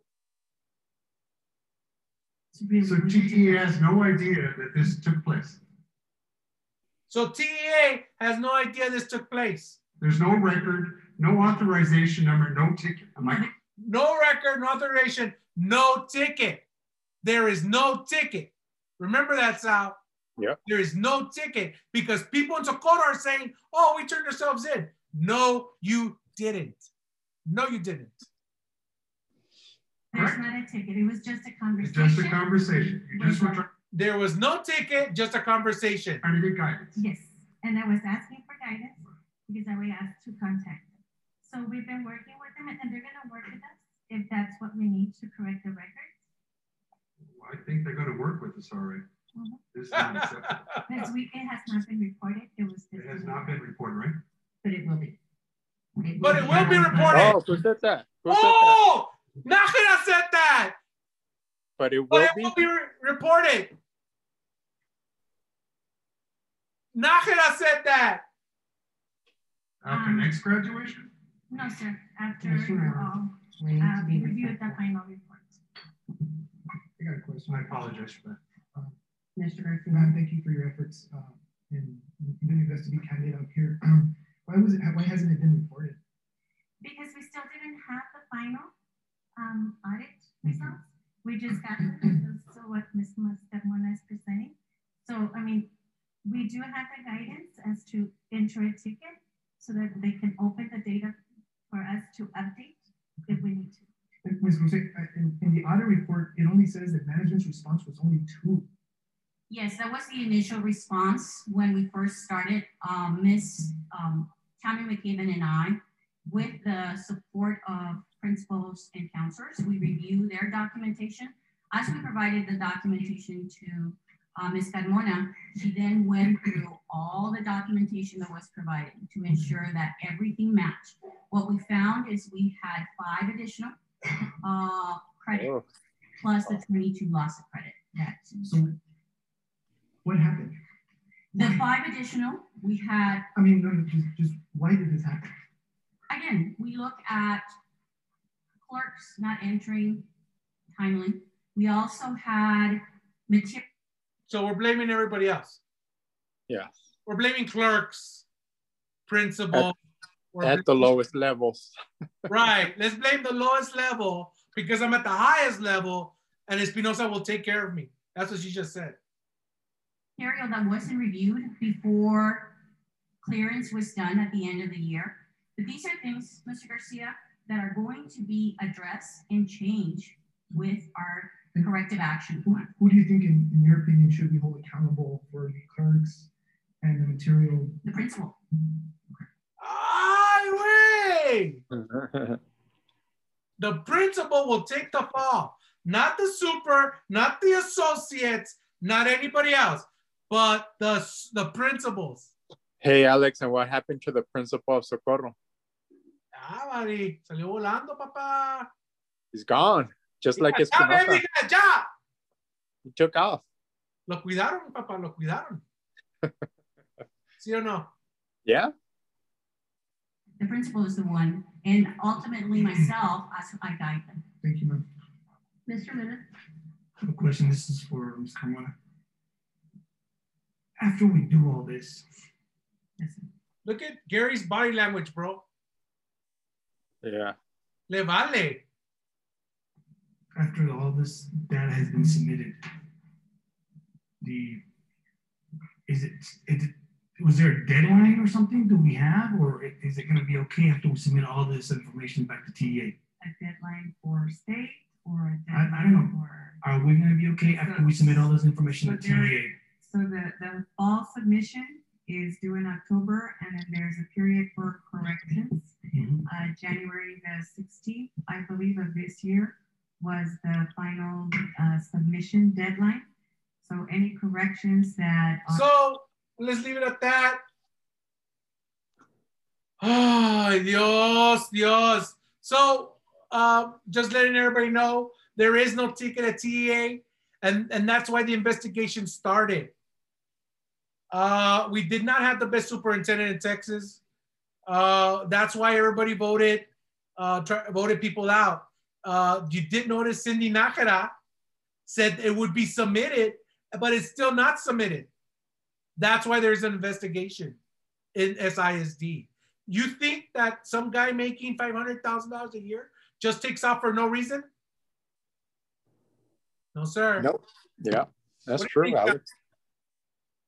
So TEA has no idea that this took place. So TEA has no idea this took place. There's no record, no authorization number, no ticket. No record, no authorization, no ticket. There is no ticket. Remember that, Sal. Yeah. There is no ticket because people in Socorro are saying, oh, we turned ourselves in. No, you didn't. No, you didn't. There's not a ticket. It was just a conversation. It's just a conversation. You just were trying There was no ticket, just a conversation. to get guidance. Yes, and I was asking for guidance because I was asked to contact them. So we've been working with them, and they're going to work with us if that's what we need to correct the records. Well, I think they're going to work with us already. This is not acceptable. Because it has not been reported. It has not been reported, right? But it will be. But it will be reported. Oh, who said that? Who said that? Oh, Nájera said that. But it But will it be. will be reported. Nájera said that. After next graduation? No, sir. After Yes, sir. you all reviewed the final report. I got a question. I apologize for that. Mr. Garcia, ma'am, thank you for your efforts in doing your best to be candid up here. Why hasn't it been reported? Because we still didn't have the final audit results. We just got them. So what Ms. Carmona is presenting. So, I mean, we do have the guidance as to enter a ticket so that they can open the data for us to update if we need to. Ms. Jose, in the audit report, it only says that management's response was only 2. Yes, that was the initial response when we first started. Ms. Tammy McKibben and I, with the support of principals and counselors, we reviewed their documentation. As we provided the documentation to Ms. Carmona, she then went through all the documentation that was provided to ensure that everything matched. What we found is we had 5 additional credits plus the 22 loss of credit. So what happened? The 5 additional, we had. I mean, no, just why did this happen? Again, we look at clerks not entering timely. We also had material. So we're blaming everybody else. Yeah. We're blaming clerks, principal. At the lowest levels. Right. Let's blame the lowest level because I'm at the highest level and Espinosa will take care of me. That's what she just said. Material that wasn't reviewed before clearance was done at the end of the year. But these are things, Mr. Garcia, that are going to be addressed and changed with our corrective action plan. Who do you think, in your opinion, should be held accountable for the clerks and the material? The principal. Ay, güey. The principal will take the fall. Not the super, not the associates, not anybody else, but the principals. Hey, Alex, and what happened to the principal of Socorro? Ah, Mari, salió volando, papá. He's gone, just like Espinosa. He took off. Lo cuidaron, papá, lo cuidaron. ¿Sí o no? Yeah. The principal is the one, and ultimately myself, I guide them. Thank you, ma'am. Mr. Mena? A question. This is for Ms. Carmona. After we do all this, look at Gary's body language, bro. Yeah. Le vale. after all this data has been submitted, was there a deadline or something do we have, or is it going to be okay after we submit all this information back to TEA? A deadline for state or a deadline I don't know. for? Are we going to be okay after we submit all this information to TEA? So the fall submission is due in October, and then there's a period for corrections. January the 16th, I believe, of this year was the final submission deadline. So any corrections that are... So let's leave it at that. Ay, Dios, Dios. So just letting everybody know, there is no ticket at TEA, and that's why the investigation started. We did not have the best superintendent in Texas. That's why everybody voted people out. You did notice Cindy Nájera said it would be submitted, but it's still not submitted. That's why there's an investigation in SISD. You think that some guy making $500,000 a year just takes off for no reason? No, sir. Nope. Yeah, that's true, Alex.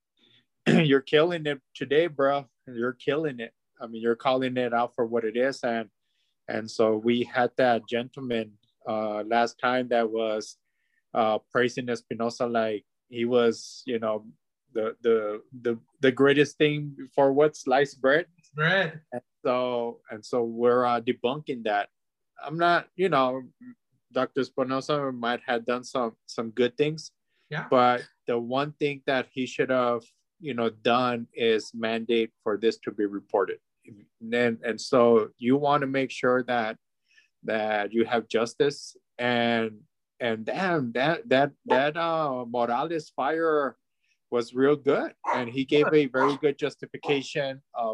you're killing it today, bro. You're killing it. I mean, you're calling it out for what it is. And so we had that gentleman last time that was praising Espinosa like he was, you know, the greatest thing for what sliced bread. Bread. And so we're debunking that. I'm not, you know, Dr. Espinosa might have done some good things. Yeah. But the one thing that he should have, you know, done is mandate for this to be reported. And so you want to make sure that you have justice, and damn, that Morales fire was real good, and he gave a very good justification of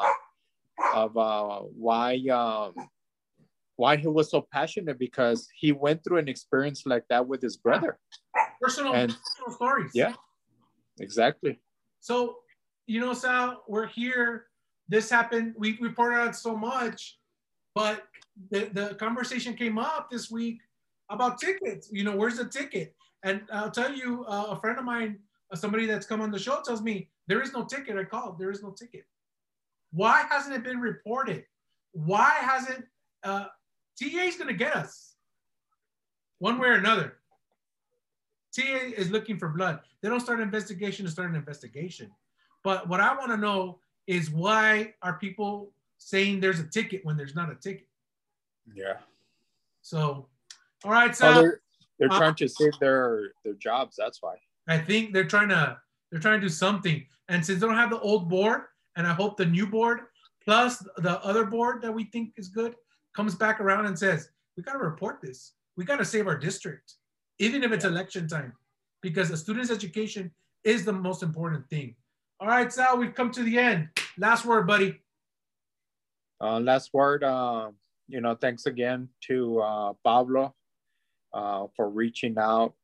why he was so passionate, because he went through an experience like that with his brother. Personal stories. Yeah, exactly. So, you know, Sal, we're here. This happened. We reported on so much, but the conversation came up this week about tickets. You know, where's the ticket? And I'll tell you, a friend of mine, somebody that's come on the show, tells me there is no ticket. I called. There is no ticket. Why hasn't it been reported? Why hasn't TA is going to get us one way or another? TA is looking for blood. They don't start an investigation to start an investigation. But what I want to know is, why are people saying there's a ticket when there's not a ticket? Yeah. So, all right. So they're trying to save their jobs. That's why. I think they're trying to do something. And since they don't have the old board, and I hope the new board plus the other board that we think is good comes back around and says, we got to report this. We got to save our district, even if it's election time, because a student's education is the most important thing. All right, Sal, we've come to the end. Last word, buddy. Last word, you know, thanks again to Pablo for reaching out.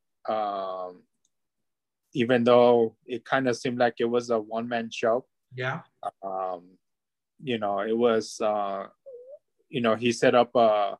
Even though it kind of seemed like it was a one-man show. Yeah. You know, it was, you know, he set up a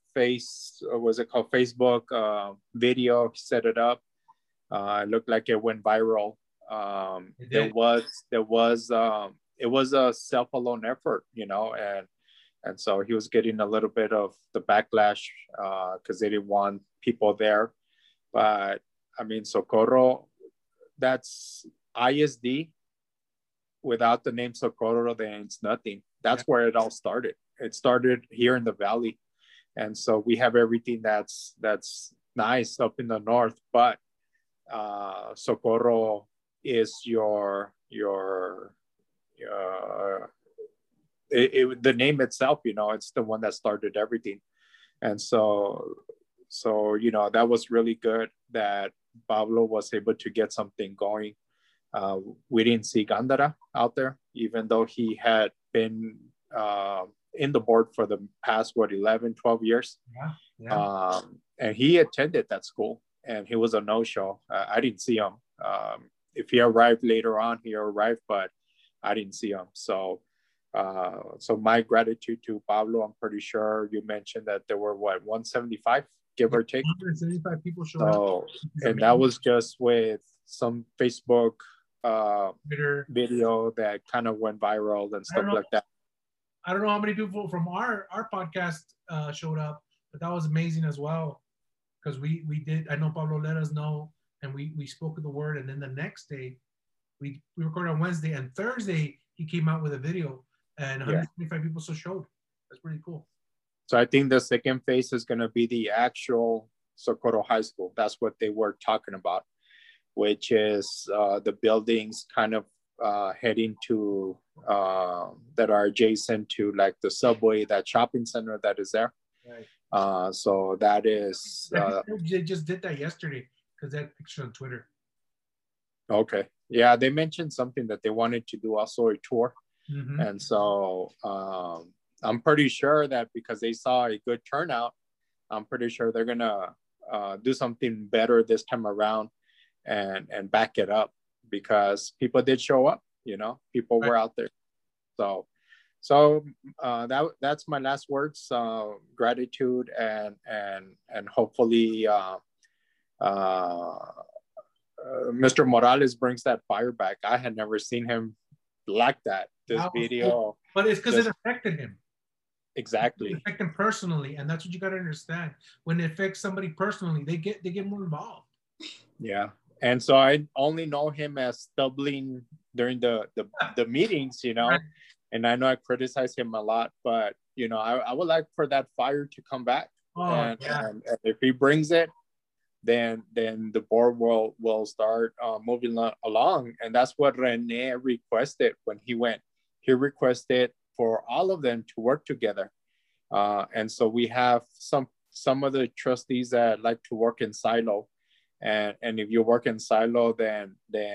Facebook video, he set it up. It looked like it went viral. It was a self-alone effort, you know, and so he was getting a little bit of the backlash because they didn't want people there. But I mean, Socorro, that's ISD. Without the name Socorro, then it's nothing. That's where it all started. It started here in the valley, and so we have everything that's nice up in the north. But Socorro is the name itself. You know, it's the one that started everything, and so you know, that was really good that Pablo was able to get something going. We didn't see Gandara out there, even though he had been in the board for the past, 11, 12 years. Yeah. And he attended that school, and he was a no-show. I didn't see him. If he arrived later on, he arrived, but I didn't see him. So my gratitude to Pablo. I'm pretty sure you mentioned that there were, 175, give or take? 175 people showed up. And that was just with some Facebook Twitter video that kind of went viral and stuff like that. I don't know how many people from our podcast showed up, but that was amazing as well, because we did. I know Pablo let us know, and we spoke of the word, and then the next day we recorded on Wednesday, and Thursday he came out with a video, and 125 people still showed. That's pretty cool. So I think the second phase is going to be the actual Socorro High School. That's what they were talking about, which is the buildings kind of heading to that are adjacent to like the subway, that shopping center that is there. Right. So that is. They just did that yesterday because that picture on Twitter. Okay. Yeah, they mentioned something that they wanted to do also a tour. Mm-hmm. And so I'm pretty sure that because they saw a good turnout, I'm pretty sure they're going to do something better this time around and back it up, because people did show up, you know, people were out there. So that's my last words, gratitude and hopefully Mr. Morales brings that fire back. I had never seen him like that. This video. Cool. But it's because it affected him. Exactly. It affected him personally. And that's what you got to understand. When it affects somebody personally, they get more involved. Yeah. And so I only know him as stumbling during the meetings, you know, right. And I know I criticize him a lot, but, you know, I would like for that fire to come back. And if he brings it, then the board will start moving along. And that's what Rene requested when he went. He requested for all of them to work together. And so we have some of the trustees that like to work in silo. And if you work in silo, then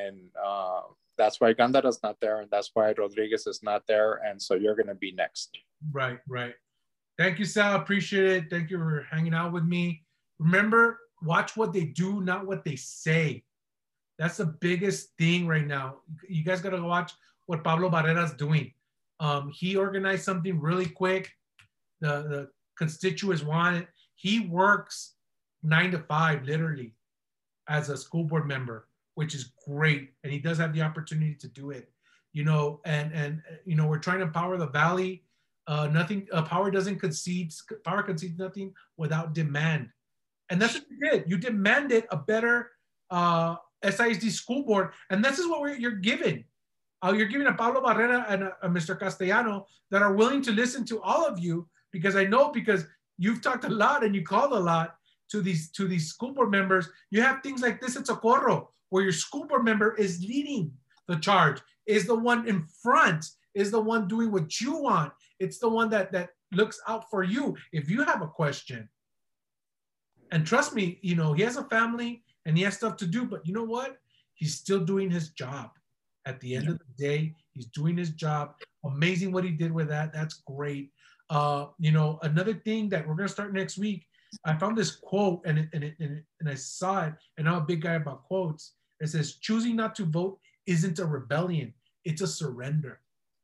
that's why Gandara's not there, and that's why Rodriguez is not there, and so you're going to be next. Right. Thank you, Sal. Appreciate it. Thank you for hanging out with me. Remember, watch what they do, not what they say. That's the biggest thing right now. You guys got to watch what Pablo Barrera's doing. He organized something really quick. The constituents want it. He works 9 to 5, literally, as a school board member, which is great. And he does have the opportunity to do it, you know, and you know, we're trying to empower the Valley. Power concedes nothing without demand. And that's what you did. You demanded a better SISD school board. And this is what you're giving. You're giving a Pablo Barrera and a Mr. Castellano that are willing to listen to all of you, because I know, because you've talked a lot and you called a lot to these school board members. You have things like this at Socorro, where your school board member is leading the charge, is the one in front, is the one doing what you want. It's the one that looks out for you if you have a question. And trust me, you know, he has a family and he has stuff to do, but you know what? He's still doing his job. At the end of the day, he's doing his job. Amazing what he did with that. That's great. You know, another thing that we're going to start next week, I found this quote and I saw it, and I'm a big guy about quotes. It says, choosing not to vote isn't a rebellion, it's a surrender.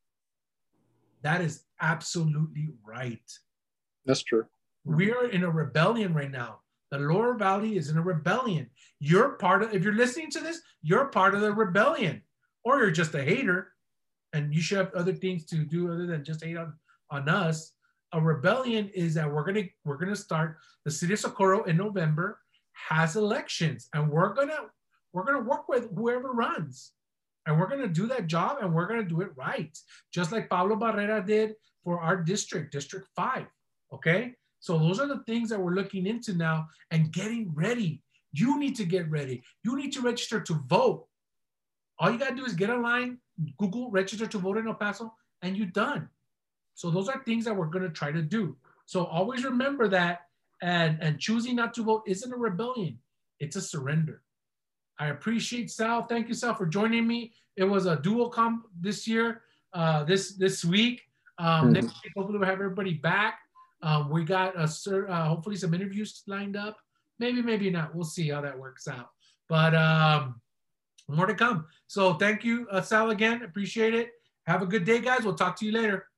That is absolutely right. That's true. We are in a rebellion right now. The Lower Valley is in a rebellion. You're part of, if you're listening to this, you're part of the rebellion, or you're just a hater and you should have other things to do other than just hate on us. A rebellion is that we're gonna start. The city of Socorro in November has elections, and we're gonna work with whoever runs, and we're gonna do that job, and we're gonna do it right, just like Pablo Barrera did for our district, District 5. Okay, so those are the things that we're looking into now and getting ready. You need to get ready. You need to register to vote. All you gotta do is get online, Google register to vote in El Paso, and you're done. So those are things that we're going to try to do. So always remember that, and choosing not to vote isn't a rebellion. It's a surrender. I appreciate Sal. Thank you, Sal, for joining me. It was a dual comp this year, this week. Next week, hopefully we'll have everybody back. We got hopefully some interviews lined up. Maybe not. We'll see how that works out. But more to come. So thank you, Sal, again. Appreciate it. Have a good day, guys. We'll talk to you later.